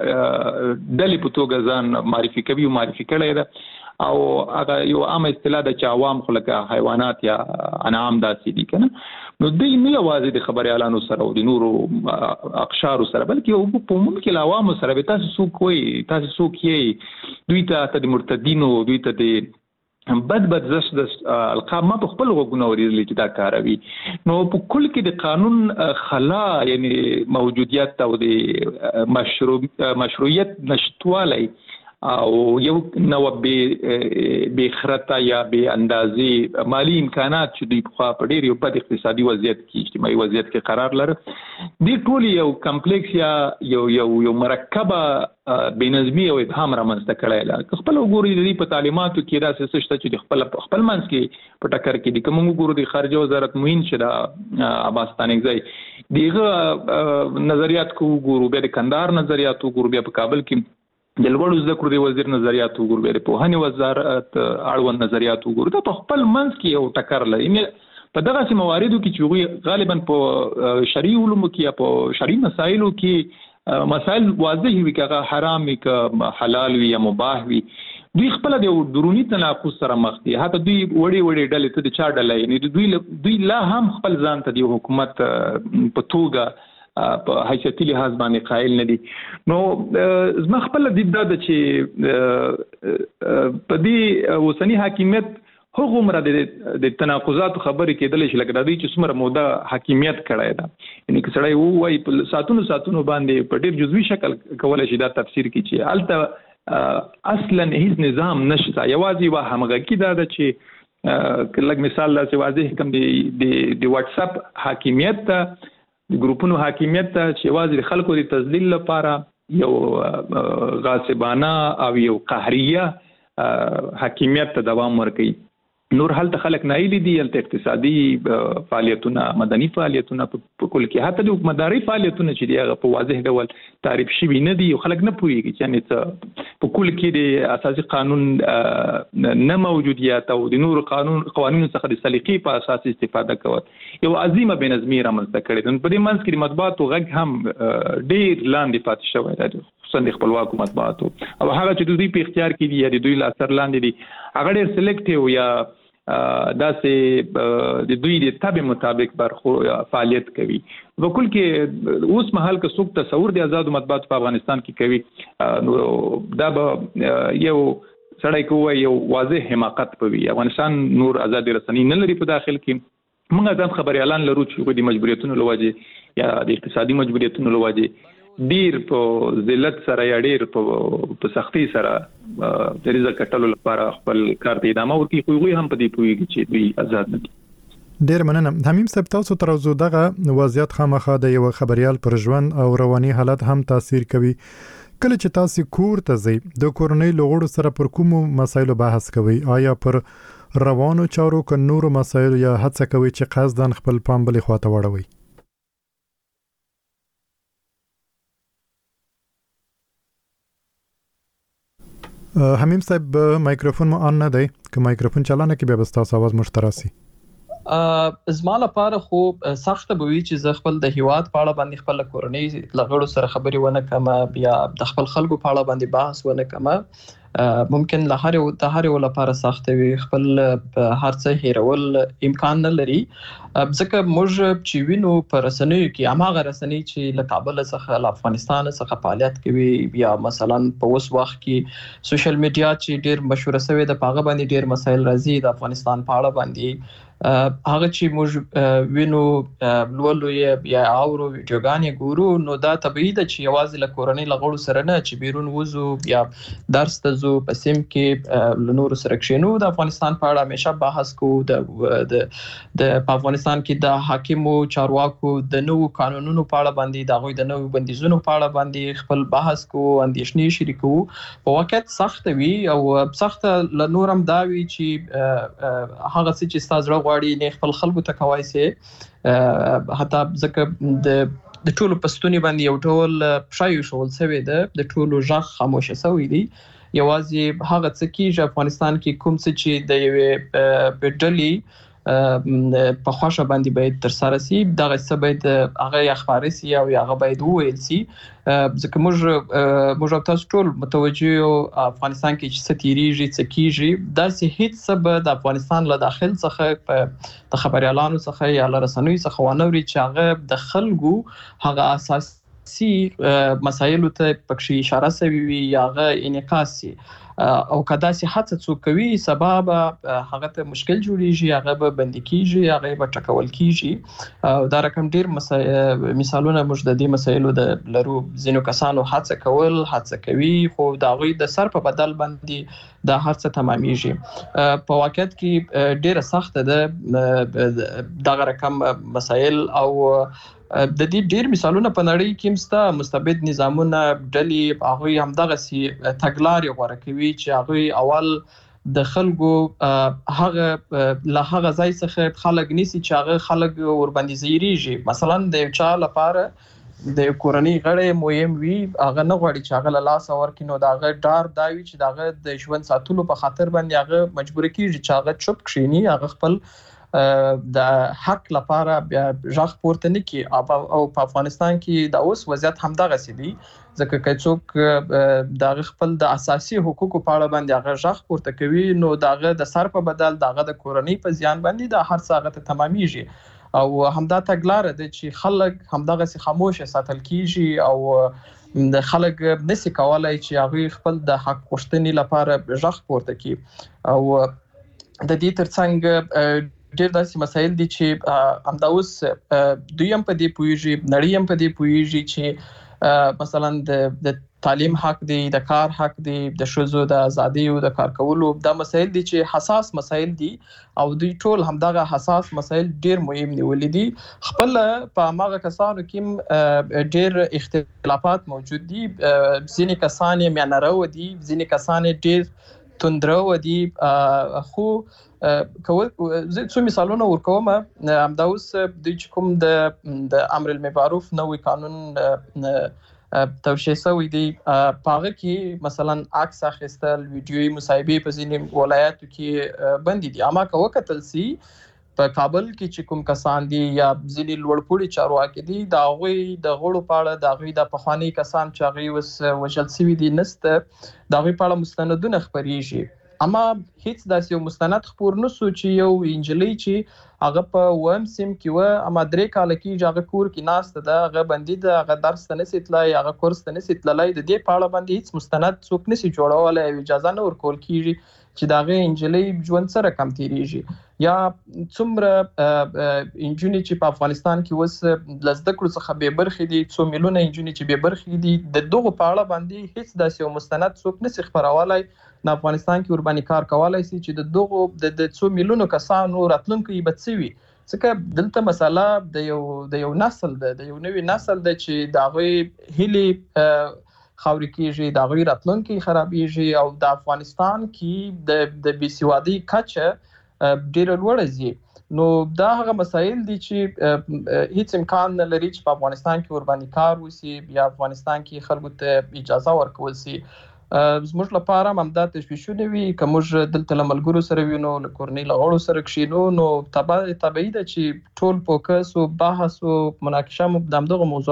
ډلې په توګه ځان معرفي کوي او معرفي کړی ده، او هغه یو عامه اصطلاح ده چې عوام خو لکه حیوانات یا انعام داسې دي که نه. نو دوی نه یوازې د خبریالانو سره او د نورو اقشارو سره، بلکې په عموم کې له عوامو سره به تاسو څوک وایي، تاسو څوک یې، دوی ته د مرتدینو، دوی ته د بد بد زشت القاب ما په خپل غوږونه اورېدلي چې دا کاروي. نو په کل کې د قانون خلا یعنې موجودیت او د مشروعیت نشتوالی او یو نوع بې خرته یا بې اندازې مالي امکانات چې دوی پخوا په ډېر یو بد اقتصادي وضعیت کې، اجتماعي وضعیت کې قرار لره، دې ټول یو کمپلیکس یا یو یو یو مرکبه بې نظمي او ابهام رامنځته کړی ده. که خپله وګورئ د دوی په تعلیماتو کې داسې څه شته چې د خپل خپل منځ کې په ټکر کې دي. که موږ وګورو د خارجه وزارت معین چې ده عباس ستانکزی، د هغه نظریات که وګورو، بیا د کندهار نظریات وګورو، بیا په کابل کې د لوړو زده کړو د وزیر نظریات وګورو، بیا د پوهنې وزارت اړوند نظریات وګورو، دا په خپل منځ کې یو ټکر لري. په دغسې مواردو کې چې هغوی غالبا په شرعي علومو کې یا په شرعي مسایلو کې مسایل واضح وي، که هغه حرام وي که حلال وي یا مباح وي، دوی خپله د دروني تناقض سره مخ دي. حتی دوی وړې وړې ډلې ته د چا ډله یعنې دوی دوی لا هم خپل ځان ته د حکومت په توګه په حیثیتي لحاظ باندې قایل نه دي. نو زما خپله دید دا ده چې په دې اوسني حاکمیت هغومره د تناقضاتو خبرې کېدلی شي لکه د دوی چې څومره موده حاکمیت کړی ده. یعنې که سړی ووایي په ساعتونو ساعتونو باندې په ډېر جزوي شکل کولی شي دا تفسیر کړي چې هلته اصلا هیڅ نظام نشته، یوازې یوه همغږي دا ده چې لږ مثال داسې واضح کړم، د واټساپ حاکمیت ته د ګروپونو حاکمیت ته چې یوازې خلکو د تذلیل لپاره یو غاصبانه او یو قهریه حاکمیت ته دوام ورکوي. نور هلته خلک نایلی دي، هلته اقتصادي فعالیتونه، مدني فعالیتونه په کل کې حتی د حکومتداري فعالیتونه چې دی هغه په واضح ډول تعریف شوي نه دي او خلک نه پوهېږي چې یعنې په کل کې د اساسي قانون نه موجودیت او د نورو قانون قوانینو څخه د سلیقې په اساس استفاده کول یو عظیمه بېنظمي رامنځته کړې ده. په دې منځ کې د مطبوعاتو غږ هم ډېر لاندې پاتې شوی دی، خصوصا د خپلواکو مطبوعاتو او هغه چې د دوی په اختیار کې دي یا د دوی له اثر لاندې دي هغه ډېر سلیکټیو یا داسې د دوی د تابع مطابق برخو فعالیت کوي. په کل کې اوس مهال که څوک تصور د آزادو مطبوعاتو په افغانستان کې کوي نو دا به یو سړی کوي یو واضح حماقت پوي. افغانستان نور آزادي رسنۍ نه لري په داخل کې. موږ ځان خبريالان لرو چې د مجبوریتونو لوجه یا د اقتصادي مجبوریتونو لوجه ډیر په ذلت سره یا ډیر په سختي سره د رزق کټلو لپاره خپل کار ته ادامه ورکړي، خو هغوی هم په دې پوهیږي چې دوی آزاد نه دي. ډیر مننه. حمیم صاحب، تاسو تر اوسه دغه وضعیت خامخا د یو خبريال پر ژوند او رواني حالت هم تاثیر کوي. کله چې تاسو کور ته ځئ د کورنۍ لغړو سره پر کومو مسایلو بحث کوي؟ آیا پر روانو چارو که نورو مسایلو یا هڅه کوي چې قصداً خپل پام بلې خواته واړوي؟ حمیم صاحب، مایکروفون مو آن نه دی، که مایکروفون چالانه کې به تاسو आवाज مشترسي. زما لپاره خو سخت به وي چې زه خپل د هیواد په اړه باندې خپل کورنۍ لغړو سره خبرې ونه کوم یا د خپل خلکو په اړه باندې بحث ونه کوم. ممکن له هر یو د هر یو لپاره سخت وي، خپل هر څه هیرول امکان نه لري. ځکه موږ چې وینو په رسنیو کې هماغه رسنۍ چې له کابل څخه له افغانستان څخه فعالیت کوي یا مثلا په اوس وخت کې سوشل میډیا چې ډیر مشهور شوی د پاغه باندې ډیر مسایل راځي د افغانستان په اړه باندې هغه چې موږ وینو لولو یا اورو ویډیوګانې ګورو نو دا طبيعي ده چې یوازې له کورنۍ لغړو سره نه چې بیرون وځو یا درس ته ځو په سیم کې له نورو سره کښینو د افغانستان په اړه همیشه بحث کوو. د د په افغانستان کې د حاکمو چارواکو د نوو قانونونو په اړه باندې د هغوی د نوو بندیزونو په اړه باندې خپل بحث کوو، اندېښنې شریکوو. په واقعیت سخت وي او سخت له نورم دا وي چې هغه څه چې ستاسو غواړي نه خپل خلکو ته کوي سي حتی ځکه د د ټولو پښتوني باندې یو ټول شایو شول سوي ده، د ټولو ژغ خاموشه سوي دي. یوازې هغه څه کې افغانستان کې کوم څه چې د یوې بډلې په خوښه باندې باید تر سره سي دغه څه باید هغه اخباري سي او هغه باید وویل سي. ځکه موږ موږ تاسو ټول متوجه یو افغانستان کې چې څه تیریږي څه کیږي داسې هیڅ څه به د افغانستان له داخل څخه د خبريالانو څخه یا له رسنیو څخه ونه وري چې هغه د خلکو هغه اساسي مسایلو ته پکې اشاره شوی وي یا هغه انعکاس سي او کدا سي هڅه څوک کوي سبب هغه ته مشکل جوړیږي، هغه به بندي کیږي، هغه به ټکول کیږي او دا رقم ډیر مثالونه موږ د دې مسایلو د لرو. ځینو کسانو هڅه کول هڅه کوي خو دا غوي د سر په بدل باندې دا هڅه تمامېږي. په واقعیت کې ډیره سخت ده دغه رقم مسایل او د دې ډیر مثالونه په نړۍ کې مستا مستبد نظامونه ډلې هغه هم دغه سي تګلارې غوړه کوي چې هغه اول د خلکو هغه له هغه ځای څخه خلک نيسي چې هغه خلک ور باندې زیریږي. مثلا د چا لپاره د کورنۍ غړي مهم وي هغه نه غواړي چې هغه له لاس ورکړي نو داغه ډار داوي چې داغه د ژوند ساتلو په خاطر باندې هغه مجبور کیږي چې هغه چوپ کښینی، هغه خپل د حق لپاره ژغ پورته نه کی. او په افغانستان کې د اوس وضعیت هم دغه سي دي ځکه چې څوک د خپل د اساسي حقوقو په اړه باندې هغه ژغ پورته کوي نو دغه د سر په بدل دغه د کورنۍ په زیان باندې د هر څه هغه تمامېږي. او همدا تګلار ده چې خلک همدغه سي خاموشه ساتل کیږي او د خلک نسي کولای چې هغه خپل د حق غوښتنې لپاره ژغ پورته کوي. او د دې ترڅنګ ډېر داسې مسایل دي چې همدا اوس دوی هم په دې پوهیږي، نړۍ هم په دې پوهیږي چې مثلا د تعلیم حق دی، د کار حق دی، د ښځو د ازادي او د کار کولو دا مسایل دي چې حساس مسایل دي او دوی ټول همدغه حساس مسایل ډیر مهم نیولې دي. خپل په هغه کسانو کې ډیر اختلافات موجود دي، ځینې کسان یې میانرو دي، ځینې کسان ډیر توندرو دي، خو زه څو مثالونه ورکوم. همدا اوس دوی چې کوم د د امر المعروف نوې قانون توشیح شوی دی، په هغه کې مثلا عکس اخیستل، ویډیوي مصاحبې په ځینې ولایاتو کې بندي دي. اما که وکتل سي په کابل کې چې کوم کسان دي یا ځینې لوړپوړي چارواکي دي، د هغوی د غړو په اړه د هغوی د پخواني کسان چې هغوی اوس وژل سوي دي نسته، د هغوی په اړه مستندونه خپریږي. اما هیڅ داسې یو مستند خپور نه سو چې یو انجلۍ چې هغه په اووم صنف کې وه، اما درې کاله کېږي هغه کور کې ناسته ده، هغه بندي ده، هغه درس ته نسي تللی، هغه کورس ته نسي تللی، د دې په اړه باندې هیڅ مستند څوک نسي جوړولی او اجازه نه ورکول کېږي چې د هغې انجلۍ ژوند څه رقم تېرېږي. یا څومره انجونې چې په افغانستان کې اوس له زده کړو څخه بې برخې دي، څو میلیونه انجونې چې بې برخې دي، د دغو په اړه باندې هیڅ داسې یو مستند څوک نسي خپرولی. د افغانستان کې ورباندې کار کولی سي چې د دغو د څو میلیونو کسانو راتلونکی به څه وي، ځکه دلته مسله د یو د یو نسل ده، د یو نوي نسل ده چې د هغوی هیلې خاورې کېږي، د هغوی راتلونکی خرابېږي او د افغانستان کې د د بېسوادۍ کچه ډېره لوړه ځي. نو دا هغه مسایل دي چې هیڅ امکان نه لري چې په افغانستان کې ورباندې کار وسي یا افغانستان کې خلکو ته اجازه ورکول سي. زموږ لپاره همدا تشویشونه وي، که موږ دلته له ملګرو سره وي نو له کورنۍ له غړو سره کښېنو نو طبیعي ده چې ټول فوکس او بحث او مناقشه مو د همدغه موضوع.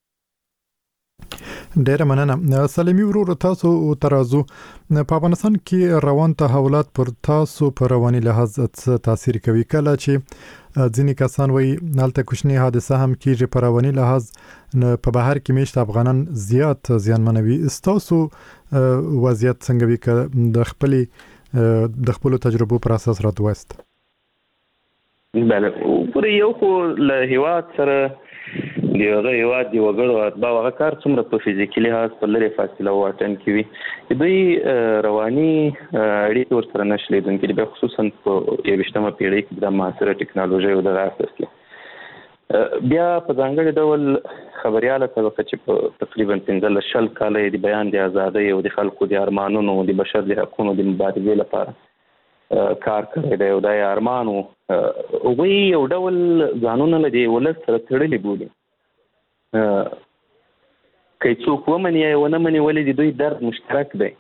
ډیره مننه. سلیمي ورور، تاسو ترازو په افغانستان کې روان تحولات پر تاسو په رواني لحاظ څه تاثیر کوي؟ کله چې ځینې کسان وایي هلته کوچنی حادثه هم کېږي په رواني لحاظ په بهر کې میشت افغانان زیات زیانمنوي، ستاسو وضعیت څنګه وي که د خپلې د خپلو تجربو پر اساس راته وایست؟ بله، پورې یو خو له هیواد سره د هغه هیواد د وګړو اتباع هغه کار څومره په فزیکي لحاظ په لرې فاصله واټن کې وي، دوی رواني اړیکې ورسره نشي لیدونکي، بیا خصوصا په یویشتمه پیړۍ کې د معاصره ټکنالوژۍ او دغه اساس کې بیا په ځانګړي ډول خبریاله طبقه چې په تقریبا پنځلس شل کاله د بیان د ازادۍ او د خلکو د ارمانونو د بشر د حقونو د مبارزې لپاره کار کړی دی او دا یې ارمان و، هغوی یو ډول ځانونه له دې ولس سره تړلي بولي. که څوک ومني یا ونه مني، ولې د دوی درد مشترک دی،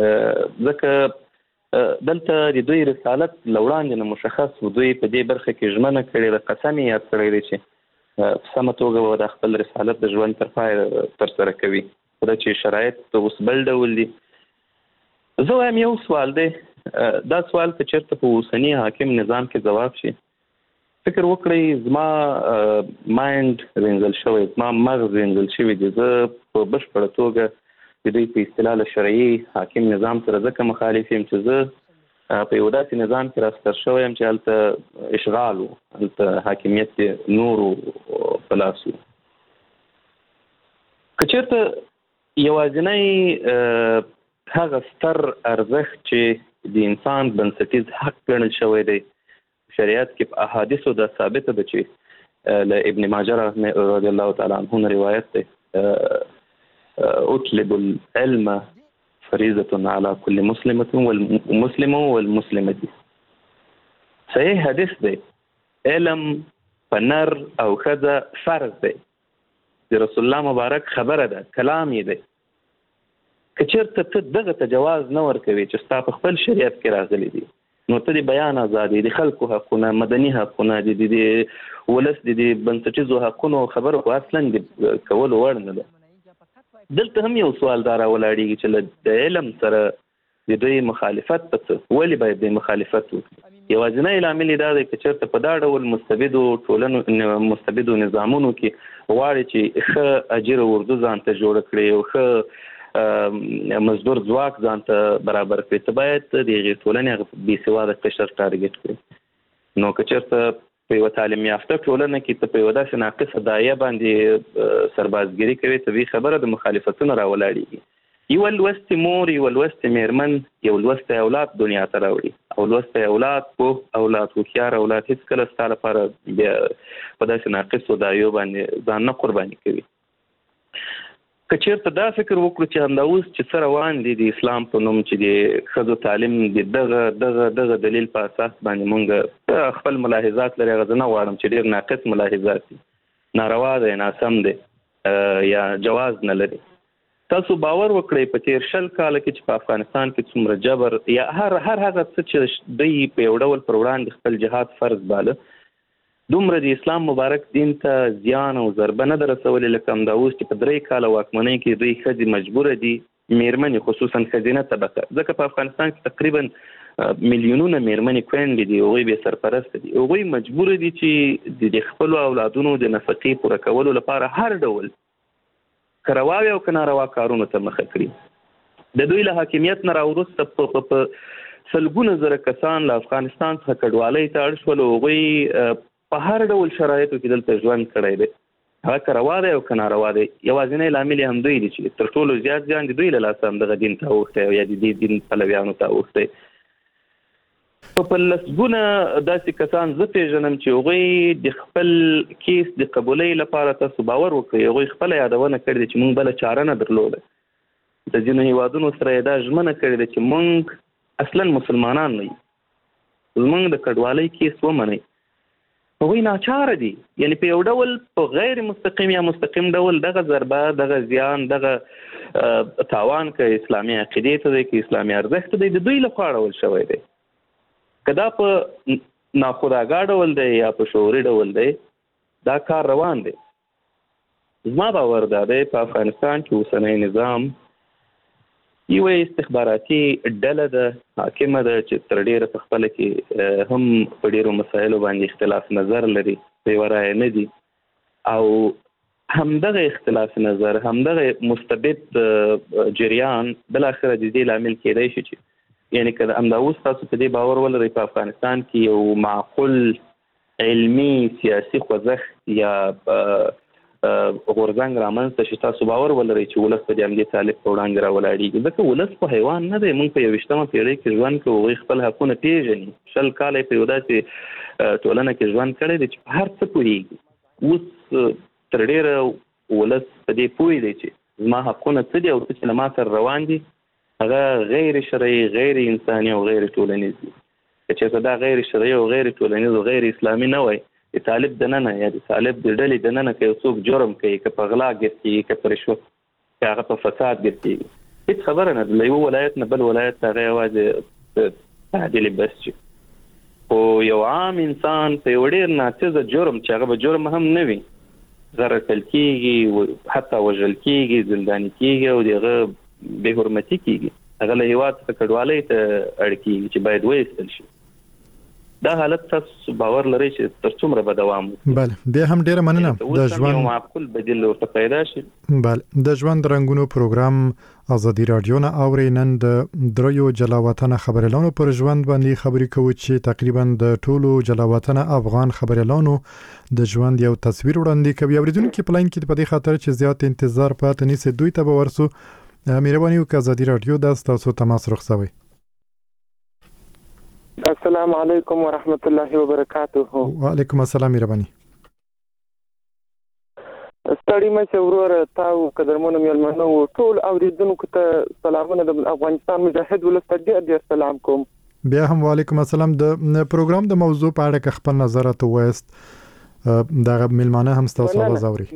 ځکه دلته د دوی رسالت له وړاندې نه مشخص و، دوی په دې برخه کې ژمنه کړې ده، قسم یې یاد کړی دی چې په سمه توګه به د خپل رسالت د ژوند تر پایه ترسره کوي، خو چې شرایط اوس بل ډول دي. زه وایم یو سوال دی، دا سوال که چېرته په اوسني حاکم نظام کې ځواب شي، فکر وکړئ زما مایند وینځل شوی، زما مغز وینځل شوی دی، زه په بشپړه توګه د دوی په اصطلاح له شرعي حاکم نظام سره ځکه مخالف یم چې زه په یو داسې نظام کې راستر شوی یم چې هلته اشغال و، هلته حاکمیت نورو په لاس و. که چېرته یوازینی هغه ستر ارزښت چې د انسان بنسټیز حق ګڼل شوی دی شریعت کې په احادیثو دا ثابته ده چې له ابن ماجه رضی الله تعالی عنه روایت دی، اطلب العلم فریضة على كل مسلمة والمسلم والمسلمة. صحیح حدیث دی، علم په نر او ښځه فرض دی، د رسول الله مبارک خبره ده، کلام یې دی. که چېرته ته دغه ته جواز نه ورکوي چې ستا په خپل شریعت کې راغلی دي، نو ته د بیان ازادي، د خلکو حقونه، مدني حقونه، د د ولس د بنسټیزو حقونو خبرو خو اصلا د کولو وړ نه ده. دلته هم یو سوال دا راولاړېږي چې د علم سره د دوی مخالفت په څه، ولې باید د مخالفت وکړي؟ یوازینی لامل یې دا دی که چېرته په دا ډول مستبدو ټولنو مستبدو نظامونو کې غواړي چې ښه اجر اردو ځان ته جوړه کړي او ښه مزدور ځواک ځان ته برابر کړي، ته باید د هغې ټولنې هغه بېسواده قشر ټارګېټ کړي. نو که چېرته په یوه تعلیم یافته ټولنه کې ته په یوه داسې ناقصه داعیه باندې سربازګري کوي، طبیعي خبره د مخالفتونو راولاړېږي. یو لوست مور یو لوست میرمن یو لوست اولاد دنیا ته راوړي او لوست اولاد په اولاد هوښیار اولاد هیڅ کله ستاسو لپاره په داسې ناقصو دایو باندې ځان نه قرباني کوي. که چېرته دا فکر وکړو چې همدا اوس چې څه روان دي د اسلام په نوم چې د ښځو تعلیم د دغه دغه دغه دلیل په اساس باندې مونږ خپل ملاحظات لري، هغه نه غواړم چې ډېر ناقص ملاحظات دي، ناروا دی، ناسم دی یا جواز نه لري. تاسو باور وکړئ په تیر شل کال کې چې په افغانستان کې څومره جبر یا هر هر هغه څه چې دوی په یو ډول پر وړاندې خپل جهاد فرض باله، دومره د اسلام مبارک دین ته زیان او ضربه نه درسولې لکه همدا اوس چې په درې کاله واکمنۍ کې دوی ښځې مجبوره دي، میرمنې خصوصا ښځینه طبقه، ځکه په افغانستان کې تقریبا میلیونونه میرمنې خویندې دي، هغوی بې سرپرسته دي، هغوی مجبوره دي چې د خپلو اولادونو د نفقې پوره کولو لپاره هر ډول کرواوی او کناروا کارونو ته مخه کړي. د دوی له حاکمیت نه راوروسته په سلګونه زره کسان له افغانستان څخه کډوالۍ ته اړ شول، هغوی په هر ډول شرایطو کې دلته ژوند کړی دی، هغه کروا دی او کناروا دی. یوازینی لامل یې هم دوی دي چې تر ټولو زیات زیان د دوی له لاسه همدغه دین ته اوښتی او یا د دې دین پلویانو ته اوښتی. په لسګونه داسې کسان زه پېژنم چې هغوی د خپل کیس د قبولۍ لپاره تاسو باور وکړئ هغوی خپله یادونه کړې ده چې موږ بله چاره نه درلوده. د ځینو هیوادونو سره یې دا ژمنه کړې ده چې موږ اصلا مسلمانان نه یو، زموږ د کډوالۍ کیس ومنئ. هغوی ناچاره دي، یعنې په یو ډول په غیر مستقیم یا مستقیم ډول دغه ضربه، دغه زیان، دغه تاوان که اسلامي عقیدې ته دی که اسلامي ارزښت ته دی، د دوی لخوا اړول شوی دی. که دا په ناخودآګاه ډول دی یا په شعوري ډول دی، دا کار روان دی. زما باور دا دی په افغانستان کې اوسنی نظام یوه استخباراتي ډله ده، حاکمه ده چې تر ډېره په خپله کې هم په ډېرو مسایلو باندې اختلاف نظر لري، په یوه رایه نه دي، او همدغه اختلاف نظر، همدغه مستبد جریان بالاخره د دې لامل کېدی شي چې یعنی که همدا اوس تاسو په دې باور ولرئ په افغانستان کې یو معقول علمي سیاسي خوځښت یا غورځنګ رامنځته شي، تاسو باور ولرئ چې ولس په دې همدې طالب په وړاندې راولاړېږي، ځکه ولس په حیوان نه دی. موږ په یوویشتمه پېړۍ کې ژوند کوو، هغوی خپل حقونه پېژني، شل کاله یې په یو داسې ټولنه کې ژوند کړی دی چې په هر څه پوهېږي. اوس تر ډېره ولس په دې پوه دی چې زما حقونه څه دي او څه چې له ما سره روان دي هغه غیر شرعي، غیر انساني او غیر ټولنیز دي. که چېرته دا غیر شرعي او غیر ټولنیز او غیر اسلامي نه وای، د طالب دننه یا د طالب د ډلې دننه که یو څوک جرم کوي، که په غلا ګیر کېږي، که په رشوت، که هغه په فساد ګیر کېږي، هېڅ خبره نه ده. له یوه ولایت نه بل ولایت ته هغه یوازې تعدیل بس شي. خو یو عام انسان په یو ډېر ناڅیزه جرم چې هغه به جرم هم نه وي، ضرر کل کېږي، حتی وژل کېږي، زنداني کېږي او د هغه بې حرمتي کېږي، هغه له هېواد څخه کډوالۍ ته اړ کېږي چې باید وایستل شي. دا حالت تاسو باور لرئ چې تر څومره به دوام وکړي؟ بله، بیا هم ډېره مننه. د ژوند یو معقول بدیل ورته پیدا شي. بله، د ژوند رنګونو پروګرام ازادي راډیو نه اورئ. نن د دریو جلا وطنه خبریالانو پر ژوند باندې خبرې کوو چې تقریبا د ټولو جلا وطنه افغان خبریالانو د ژوند یو تصویر وړاندې کوي. اورېدونکي په لاین کې په دې خاطر چې زیات انتظار پاتې نیسي، دوی ته به ورسو. مهرباني وکړئ ازادي راډیو دا ستاسو تماس رخصوي. السلام علیکم ورحمت الله وبرکاته. وعلیکم السلام. مهرباني. ستړي مشه وروره، تاسو قدرمنو مېلمنو ټول اوریدونکو ته سلامونه د افغانستان مجاهد ولس ته ډېر ډېر سلام کوم. بیا هم وعلیکم السلام. د پروګرام د موضوع په اړه که خپل نظر ته وایست، دغه مېلمانه هم ستاسو اواز اوري.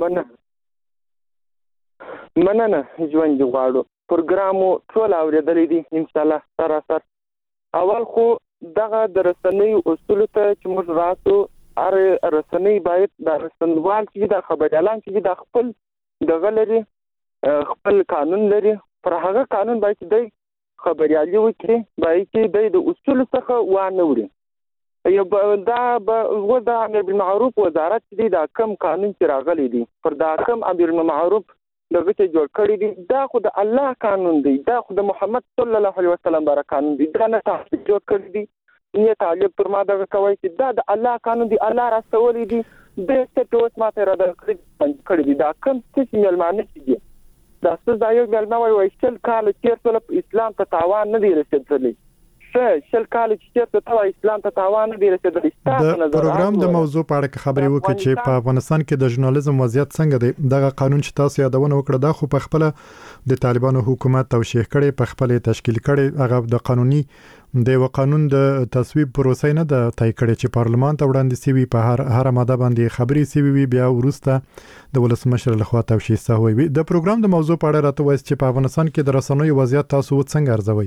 مننه. ژوند غواړو پروګرام ټول اوریدلې دي ان شاء الله سراسر. اول خو دغه د رسنۍ اصول ته چې موږ راتو، ار رسنۍ باید د رسنوال چې د خبريالان چې د خپل دغه لري، خپل قانون لري، پر هغه قانون باید د خبريالي وکړي، باید چې د اصول څخه وانه وړي. یو دا به د امر بالمعروف وزارت دې دا کم قانون چې راغلي دي، پر دا کم امر بالمعروف دغه چې جوړ کړی دي، دا خو د الله قانون دی، دا خو د محمد صلی الله علیه وسلم بار قانون دی، دا نه تاسو جوړ کړی دي. نه طالب پر ما دغه کوي چې دا د الله قانون دی، الله راستولې دي، د څه ټوس ماته را کړی دي. دا کوم څه چې ملمانه دي دا څه دا یو مېلمه وایي وایي شل کاله تېر شول اسلام ته تاوان نه دی رسېدلی ښه شل کاله چې چېرته ته وایي اسلام ته تاوان نه دی رسېدلی د پروګرام د موضوع په اړه خبرې وکړي چې په افغانستان کې د ژورنالیزم وضعیت څنګه دی دغه قانون چې تاسو یادونه وکړه دا خو په خپل د طالبانو حکومت توشیح کړي په خپل تشکیل کړي هغه د قانوني د یو قانون د تصویب پروسې نه د تای کړي چې پارلمان ته وړاندې سوي په هر هر ماده باندې خبري سوي وي بیا ورسته د ولسمشر لخوا توشیح شوی وي د پروګرام د موضوع په اړه راته وایي چې په افغانستان کې د رسنیو وضعیت تاسو څنګه ارزوي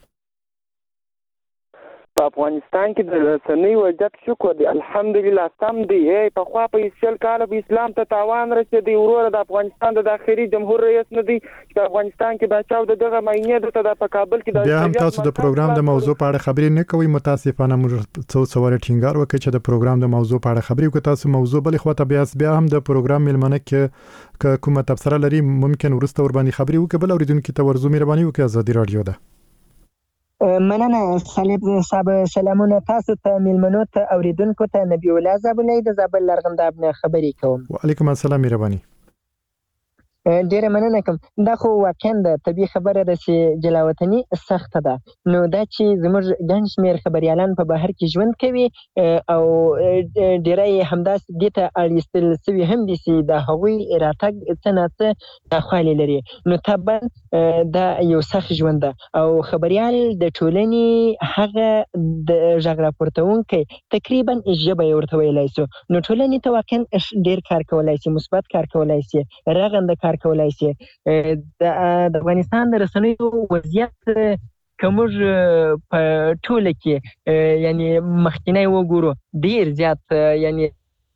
په افغانستان کې د رسنیو وضعیت شکر دی الحمدلله سم دی په خوا په شل کاله په اسلام ته تاوان رسېدی وروره د افغانستان د داخلي جمهور رئیس نه دی چې افغانستان کې بچاو د دغه ماینه د په کابل کې د بیا هم تاسو د پروګرام د موضوع په اړه خبرې نه کوي متاسفانه موږ څو څوره ټینګار وکړي چې د پروګرام د موضوع په اړه خبرې وکړو تاسو موضوع بل خو ته بیا بیا هم د پروګرام ملمنه کې کومه تبصره لري ممکن ورسته ور باندې خبرې وکړو بل اوریدونکو ته ورزو مهرباني وکړئ ازادي رادیو ده مننه صلیب صاحب سلامونه تاسو ته ملمنو ته اوریدونکو ته نبی الله زابلې د زابل لرغنداب نه خبرې کوم وعلیکم السلام مهرباني ډیره مننه کوم دا خو واقعا د طبي خبره ده چې جلاوطني سخته ده نو دا چې زموږ ګڼ شمېر خبريالان په بهر کې ژوند کوي او ډیره همداسې دې ته اړیستل سوي هم دي چې د هغوی راتګ څه نه څه ناخوالې لري نو طبعا دا یو سخت ژوند ده او خبريال د ټولنې هغه د غږ راپورتونکی تقریبا ژبه یې ورته ویلی سو نو ټولنې ته واقعا ډیر کار کولی شي مثبت کار کولی شي رغنده کار کولای شي د افغانستان د رسنیو وضعیت کومج په ټوله کې یعنی مخکینی وګورو ډیر زیات یعنی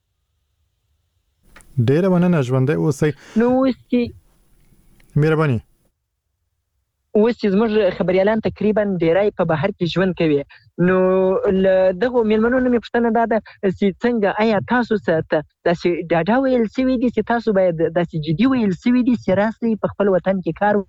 ډیر مننه ژوندۍ اوسئ نو اوس چې مهرباني اوس چې زموږ خبريالان تقریبا ډیری په بهر کې ژوند کوي نو دغه مېلمنو نه مې پوښتنه دا ده چې څنګه آیا تاسو ته داسې ډاډه ویل سوي دي چې تاسو باید داسې جدي ویل سوي دي چې راسئ په خپل وطن کې کار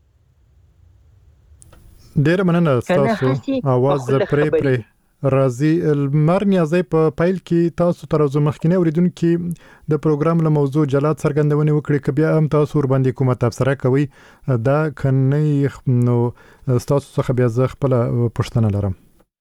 ډیره مننه تاسو اواز پرې پرې راځي المر نیازي په پایل کې تاسو تر اوسه مخکینه اوریدونکو د پروګرام له موضوع جلات څرګندونه وکړي ک بیا هم تاسو ور باندې کومه تبصره کوي دا کنه نو تاسو څخه بیا زه خپل پوښتنه لرم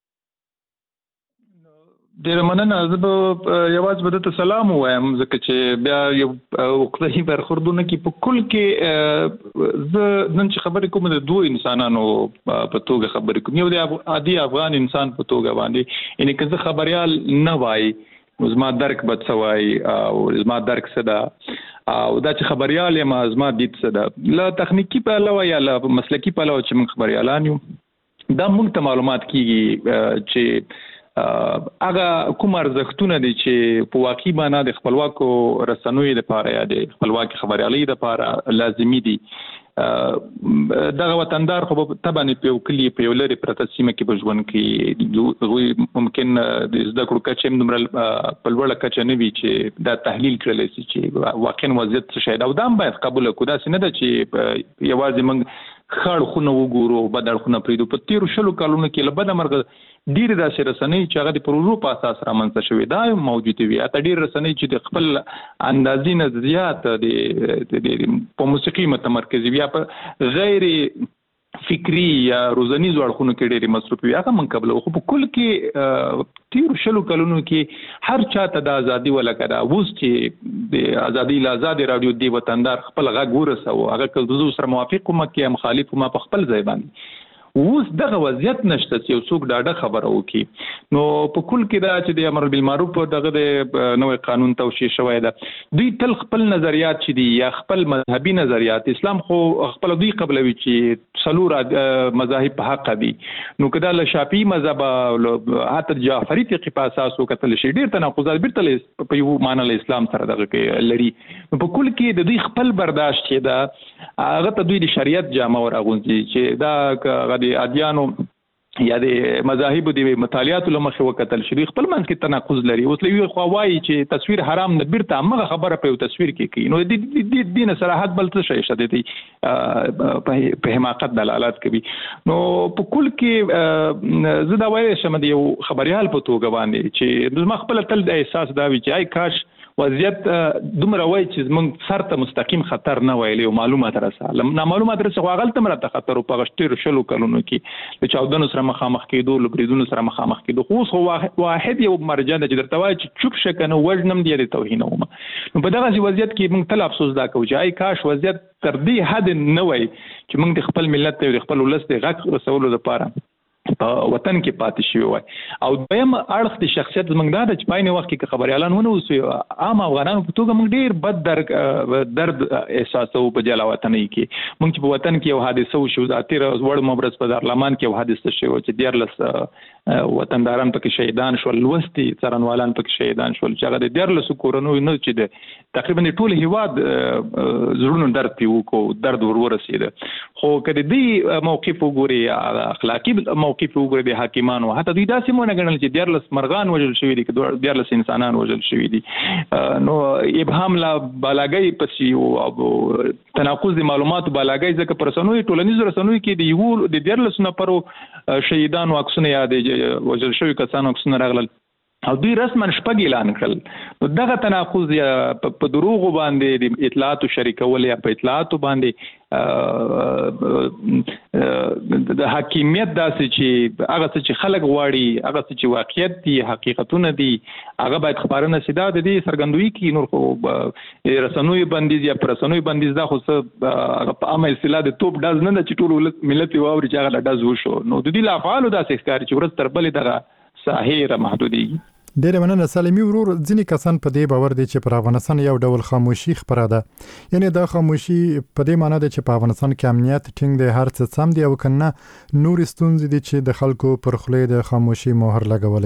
ډیر مننه زه به یوازې به ته سلام وایم ځکه چې بیا یو وقتی برخوردونه کې په کل کې زه نن چې خبرې کوم د دوه انسانانو په توګه خبرې کوم یو د عادي افغان انسان په توګه باندې یعنی که زه خبريال نه وای زما درک بد سوای او زما درک صدا او دا چې خبريال یم زما دید صدا لا تخنیکی په علاوه یا لا مسلکی په علاوه چې موږ خبريالان یو دا موږ ته معلومات کیږي چې هغه کوم ارزښتونه دي چې په واقعي معنا د خپلواکو رسنوي لپاره یا د خپلواکي خبريالۍ لپاره لازمي دي دغه وطندار خو طبعا په کلی په لري پرته سیمه کې بجون کې ممکن د زده کړو کچې نمبر په لوړه کچې نه وي چې دا تحلیل کړل شي چې واقعا وضعیت څه شي دا ودام باید قبول کړو دا څنګه ده چې یوازې موږ خړ خونه وګورو بدل خونه پریدو په تیر شلو کالونو کې لبد مرګ ډیر داسې رسنۍ چې هغه د پروژو په اساس رامنځته شوې دا موجوده وي اته ډیر رسنۍ چې د خپل اندازې نه زیات د په موسیقي متمرکز وي په غیر فکری یا روزنی ځوړخونو کې ډېری مصرف وي هغه من قبل خو په کل کې تیر شلو کلونو کې هر چاته د ازادي ولکه اوس چې د ازادي لازاد رادیو دی وطندار خپل غږ ورسو هغه کله سره موافق کوم کې مخالف ما په خپل ځای باندې اوس دغه وضعیت نشته چې یو څوک ډاډه خبره وکي نو په کل کې دا چې د امر بالمعروف دغه د نوې قانون توشیح شوی ده دوی تل خپل نظریات چې دي یا خپل مذهبي نظریات اسلام خو خپل دوی قبلوي چې څلور مذاهب په حق دي نو کدا له شافعي مذهب حتی جعفری فقه په اساس وکتل شي ډیر تناقضات بیرته په یو معنی له اسلام سره دغه کې لري په کل کې د دوی خپل برداشت چې دا هغه ته دوی د شریعت جامه ورغونځي چې دا د ادیانو یا د مذاهب د مطالعات لمخه وکتل شي خپل منځ کې تناقض لري اوس لوي خو وايي چې تصویر حرام نه بیرته هغه خبره په تصویر کې کوي نو د دین صراحت بل څه شي شته دي په حماقت دلالت کوي نو په کل کې زه دا وایي چې مې یو خبريال په توګه باندې چې زما خپل تل د احساس دا وی چې آی کاش وضعیت دومره وای چې موږ سر ته مستقیم خطر نه وایلی او معلومات رساله نه معلومات رسه غلط مرته خطر او پغشتیر شلو کلونو کې د چاودنو سره مخامخ کېدو لبریدونو سره مخامخ کېدو خو خو واحد یو مرجع د درته وای چې چوپ شکنه وجنم دی د توهین او نو په دغه وضعیت کې موږ تل افسوس دا کوو چې آی کاش وضعیت تر دې حد نه وای چې موږ د خپل ملت او خپل ولست غږ رسولو لپاره په وطن کې پاتې شوی وای او دویم اړخ د شخصیت زمونږ دا چې پاینه وخت کې خبريالان ونه اوسوي عام افغانانو په توګه موږ ډیر بد درد درد احساسو په جلا وطن کې موږ چې په وطن کې یو حادثه وشو ذاتي وړ مبرز په دارلمان کې یو حادثه شوه چې دیارلس وطنداران پکې شهیدان شول لوستي څرنوالان پکې شهیدان شول چې هغه د دیارلس کورونو نه چې د تقریبا ټول هیواد زړونو درد پیو کو درد ور ورسید خو کله دې موقف وګوري اخلاقی موقف وګوري د حاکمانو حتی دوی داسې مونږ غنل چې دیارلس مرغان وژل شوی دي چې دیارلس انسانان وژل شوی دي نو ابهام لا بالاګي پسې او تناقض د معلوماتو بالاګي ځکه پرسنوي ټولنیزو رسنوي کې د یو د دیارلس نفرو شهیدانو عکسونه یاد وژل شوی کسانو عکسونه راغلل او دوی رسما شپږ اعلان کړل نو دغه تناقض په دروغ باندې د اطلاعاتو شریکول یا په اطلاعاتو باندې د حاکمیت داسې چې هغه څه چې خلک غواړي هغه څه چې واقعیت دي حقیقتونه دي هغه باید خبرونه سیده د دې سرګندوي کې نور خو رسنوي بندیز یا رسنوي بندیز دا خو څه په عامه اصطلاح د توپ ډاز نه چې ټول ملت واوري چې هغه ډاز وشو نو د دې لافعالو داسې ښکاري چې ورځ تر بلې دغه ساحه محدودي ډېر مننه سالمي ورور ځینې کسان په دې باور دي چې پر افغانستان یو ډول خاموشي خبره ده یعنی دا خاموشي په دې معنی ده چې په افغانستان کې امنیت ټینګ دی هر څه سم دی او کنه نور ستونزې دي چې د خلکو پر خولې د خاموشي مهر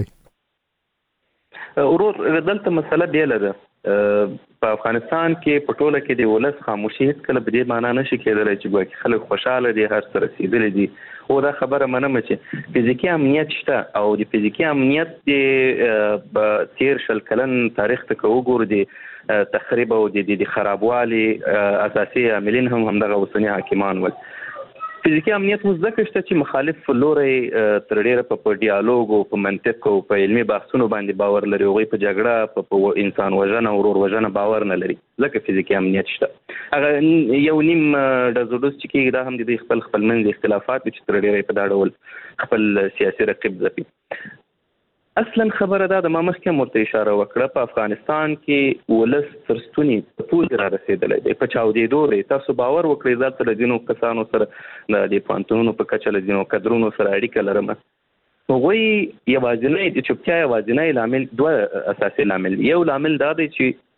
لګولې ورور دلته مسله بیل ده په افغانستان کې په ټوله کې د ولس خاموشي هیڅ کله په دې معنی نشي کېدلی چې ګواکې خلک خوشاله دي هر څه رسېدلي دي او دا خبره منم چې فزیکی امنیت شته او د فزیکی امنیت د تیر شل کلن تاریخ ته وګورو د تخریب او د خرابوالي اساسي عاملین هم همدغه اوسنی حاکمان ول فزیکی امنیت مزدکه شته چې مخالف لوري تر ډیره په ډیالوګ او په منطق او په علمي بحثونو باندې باور لري او په جګړه په انسان وژنه او ورور وژنه باور نه لري ځکه فزیکی امنیت شته هغه یو نیم د زړوس چې کې دا هم د خپل خپل منځ اختلافات چې تر ډیره په دا ډول خپل سیاسي رقیب ځپي اصلا خبره ده د ما مخکې مرته اشاره وکړه په افغانستان کې ولس ترستونی په ټول را رسیدلی دی په چاودېدو دی تاسو باور وکړئ زه سره ځینو کسانو سره د پوهنتونونو په کچه له ځینو کدرونو سره اړیکه لرم هغوی یوازینی د چوپتیا یوازینی لامل دوه اساسي لامل یو لامل دا دی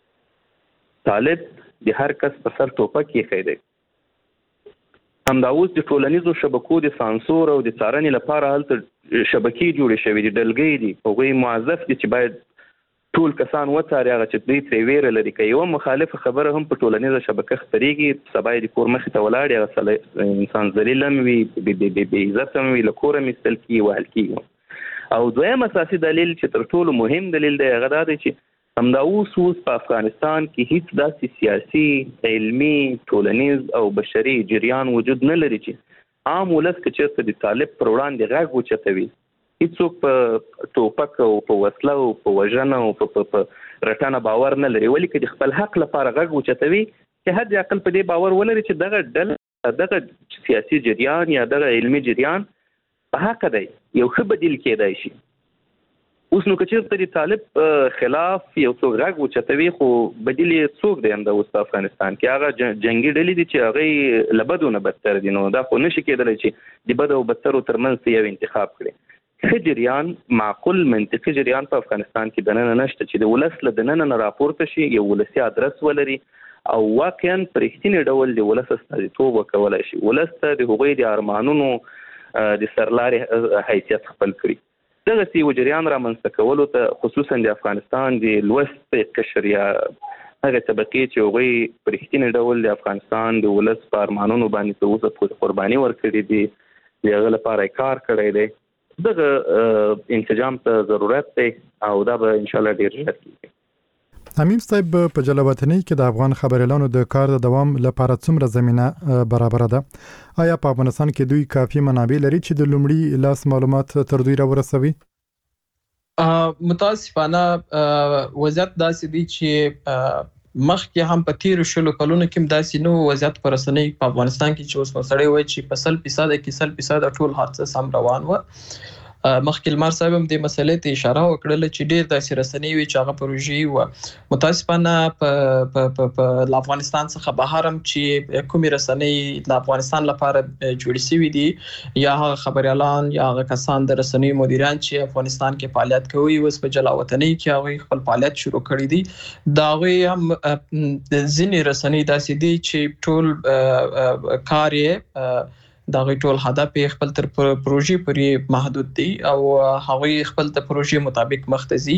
چې طالب د هر کس په سر ټوپک ایښی دی همدا اوس د ټولنیزو شبکو د سانسور او د څارنې لپاره هلته شبکې جوړې شوې دي ډلګۍ دي هغوی موظف دي چې باید ټول کسان وڅاري هغه چې دوی ترې ویره لري که یوه مخالفه خبره هم په ټولنیزه شبکه خپرېږي سبا یې د کور مخې ته ولاړ هغه انسان ذلیل هم وي بې عزت هم وي له کوره هم ایستل کېږي وهل کېږي او دویم اساسي دلیل چې تر ټولو مهم دلیل دی هغه دا دی چې همدا اوس اوس په افغانستان کې هیڅ داسې سیاسي علمي ټولنیز او بشري جریان وجود نه لري چې عام ولس که چېرته د طالب پر وړاندې غږ اوچتوي هیڅوک په ټوپک او په وسله او په وژنه او په رټنه باور نه لري ولې که د خپل حق لپاره غږ اوچتوي چې حد اقل په دې باور ولري چې دغه ډله دغه سیاسي جریان یا دغه علمي جریان په حق دی یو ښه بدیل کېدای شي اوس نو که چېرته د طالب خلاف یو څوک غږ اوچتوي خو بدیل یې څوک دی همدا اوس په افغانستان کې هغه جنګي ډلې دي چې هغوی له بدو نه بدتر دي نو دا خو نشي کېدلی چې د بدو او بدترو ترمنځ یو انتخاب کړي ښه جریان معقول منطقي جریان په افغانستان کې دننه نشته چې د ولس له دننه نه راپورته شي یو ولسي ادرس ولري او واقعا په رښتینې ډول د ولس استازیتوب وکولی شي ولس ته د هغوی د ارمانونو د سرلارې حیثیت خپل کړي دغسې یو جریان رامنځته کولو ته خصوصا د افغانستان د لوست قشر یا هغه طبقې چې هغوی په رښتینې ډول د افغانستان د ولس په ارمانونو باندې تر اوسه قرباني ورکړي دي د هغه لپاره کار کړی دی دغه انسجام ته ضرورت دی او دا به انشاءالله ډېر ژر کېږي حمیم صاحب په جلاوطنۍ کې د افغان خبریالانو د کار د دوام لپاره څومره زمینه برابره ده آیا په افغانستان کې دوی کافي منابع لري چې د لومړي لاس معلومات تر دوی راورسوي متاسفانه وضعیت داسې دی چې مخکې هم په تیرو شلو کلونو کې داسې نو وضعیت پر رسنۍ په افغانستان کې چې اوس مسړې وای چې په سل فیصد کې سل فیصد ټول حادثه سم روان و. مخکې لمر صاحب هم د مسلې ته اشاره وکړه چې ډېر داسې رسنۍ وي چې هغه پروژې و. متاسفانه په په افغانستان څخه بهر هم چې کومې رسنۍ د افغانستان لپاره جوړې شوي دي یا هغه خبريالان یا هغه کسان د رسنۍ مدیران چې افغانستان کې فعالیت کوي اوس په جلاوطنۍ کې هغه خپل فعالیت شروع کړی دي دا غوي هم د ځینې رسنۍ داسې دي چې ټول کار یې دا غي ټول هدف خپل تر پروژې پورې محدود دي او هغوی خپل د پروژې مطابق مختزي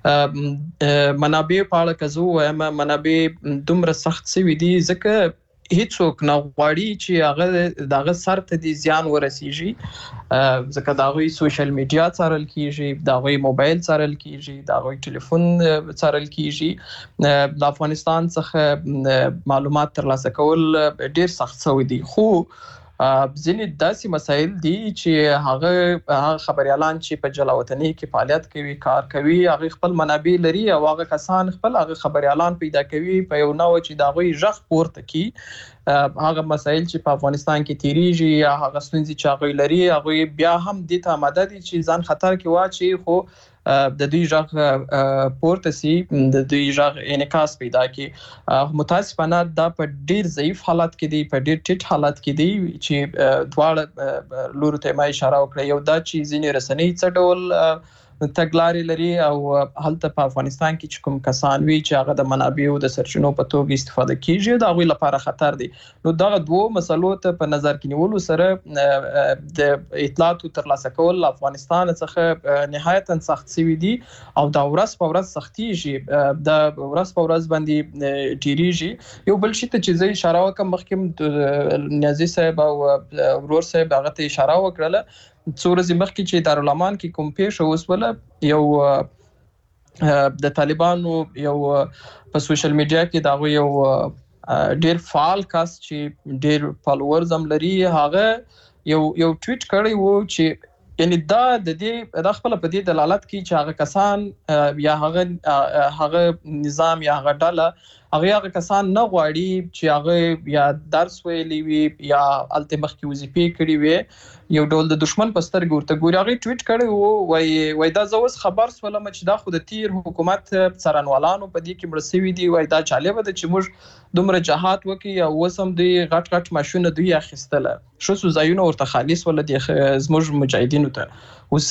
منابع په اړه کزو وایم منابع دومره سخت سوي دي ځکه هیڅوک نه غواړي چې هغه دغه سر ته دي زیان ورسیږي ځکه دا غوي سوشل میډیا څارل کیږي دا غوي موبایل څارل کیږي دا غوي ټلیفون څارل کیږي د افغانستان څخه معلومات ترلاسه کول ډیر سخت شوی دي. خو ځینې داسې مسایل دي چې هغه خبريالان چې په جلاوطنۍ کې فعالیت کوي کار کوي هغه خپل منابع لري او هغه کسان خپل هغه خبريالان پیدا کوي په یو نوع چې دا غوي ژغ پورته کی هغه مسایل چې په افغانستان کې تیریږي یا هغه ستونزې چې هغه لري هغه بیا هم د ته آماده دي چې ځان خطر کې واچي خو د دوی ژغ پورته سي د دوی ژغ انعکاس پیدا کی. متاسفانه دا په ډیر ضعیف حالت کې دي په ډیر ټیټ حالت کې دي چې دواړه لور ته ما اشاره وکړه یو دا چې ځینې رسنۍ څه ډول تګلارې لري او هلته په افغانستان کې چې کوم کسان وي چې هغه د منابعو د سرچینو په توګه استفاده کیږي دا غوي لپاره خطر دی. نو دا دوه مسلو ته په نظر کې نیولو سره د اطلاعاتو ترلاسه کول افغانستان څخه نهایتا سخت سوي دي او دا ورځ په ورځ سختيږي دا ورځ په ورځ باندې ډیریږي. یو بل شي ته چې زه اشاره وکم مخکې نیازي صاحب او ورور صاحب هغه ته اشاره وکړه څو ورځې مخکې چې دارالمان کې کوم پیښه وسوله یو د طالبانو یو په سوشل میډیا کې دا یو ډیر فعال کس چې ډیر فالوورز هم لري هغه یو یو ټویټ کړی وو چې یعنی دا د دې د خپل په دې دلالت کوي چې هغه کسان یا هغه هغه نظام یا هغه ډله هغه هغه کسان نه غواړي چې هغه یا درس ویلی وي یا التمخ کې وظیفې کړی وي یو ډول د دشمن په سترګو ورته ګوري. هغه ټویټ کړی وو وای وای دا زوس خبر سولم چې دا خو د تیر حکومت څارنوالانو په دې کې مرسوي دي وای دا چاله ده چې موږ دومره جهاد وکي او وسم دی غټ غټ ماشونه دوی اخیستله شو سو زایونه ورته خالص ول دي زموږ مجاهدینو ته اوس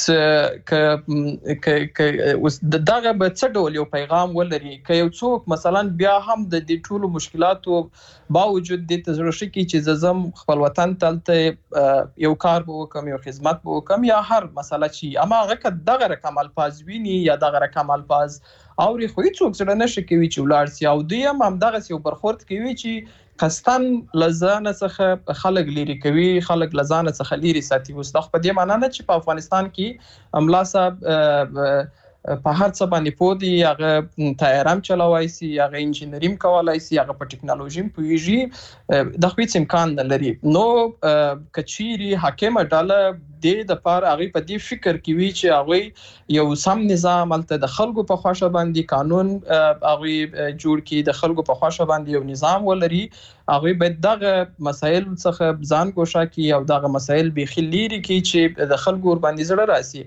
ک ک اوس دغه به څه ډول یو پیغام ولري ک یو څوک مثلا بیا هم د دې ټولو مشکلاتو باوجود د تجربه کی چې زم خپل وطن تلته یو کار به وکم یو خدمت به وکم یا هر مسله چې اما هغه دغه رقم الفاظ ویني یا دغه رقم الفاظ او خو هیڅوک سره نشي کوي چې ولار سي او دوی هم دغه یو برخورد کوي چې قصدن لزانه څخه خلک لري کوي خلک لزانه څخه لري ساتي. اوس د په دې معنی نه چې په افغانستان کې املا صاحب په هر څه باندې پودي هغه تایرام چلوي سي هغه انجینریم کولای سي هغه په ټکنالوژي پويږي د خو هیڅ امکان نه لري. نو کچيري حاکم ډاله د د پار هغه په دې فکر کوي چې هغه یو سم نظام الته د خلکو په خواشه باندې قانون هغه جوړ کړي د خلکو په خواشه باندې یو نظام ولري هغه به دغه مسایل څخه ځان کوشا کوي او دغه مسایل به خلیری کوي چې د خلکو ور باندې زړه راسي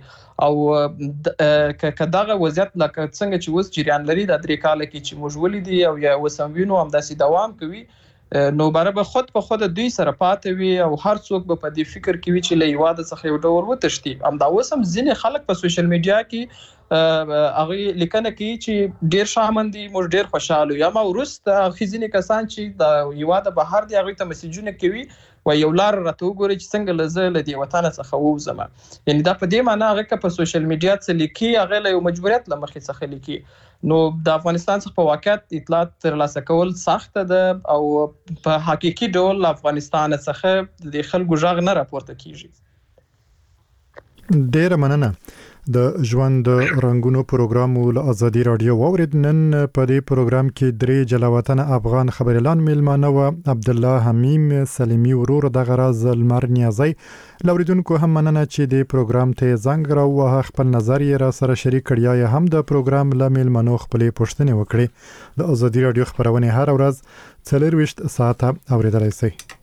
او ک دغه وضعیت لکه څنګه چې وس جریان لري د درې کال کې چې موږ ولیدي او یا وسموینو هم داسې دوام کوي نو بره به خود په خود دوی سره پاتې وي او هر څوک به په دې فکر کوي چې له یواده څخه یو ډول وتشتي. هم دا اوس هم ځینې خلک په سوشل میډیا کې هغه لیکنه کوي چې ډیر شامندي موږ ډیر خوشاله یو ما ورسته خزینه کسان چې د یواده بهر دی هغه ته میسجونه کوي و یو لار راته وګوري چې څنګه لزه لدی وطن څخه ووزم یعنی دا په دې معنی هغه په سوشل میډیا څخه لیکي هغه له مجبوریت لمخې څخه لیکي. نو د افغانستان څخه په واقعیت اطلاعات ترلاسه کول سخت ده او په حقيقي ډول افغانستان څخه د خلکو ژغ نه راپورته کیږي. ډیر مننه. د ژوند رنگونو پروګرام ول ازادي رادیو واورید. نن په دې پروګرام کې درې جلاوطن افغان خبريالان میلمانه و عبد الله حمیم سلیمی ورور د غراز المر نیازی. لوریدونکو هم مننه چې د پروګرام ته زنګ را و خپل نظر یې را سره شریک کړی یا هم د پروګرام ل میلمانو خپل پوښتنه وکړي. د ازادي رادیو خبرونه هر ورځ څلور وشت ساعته اوریدلای شئ.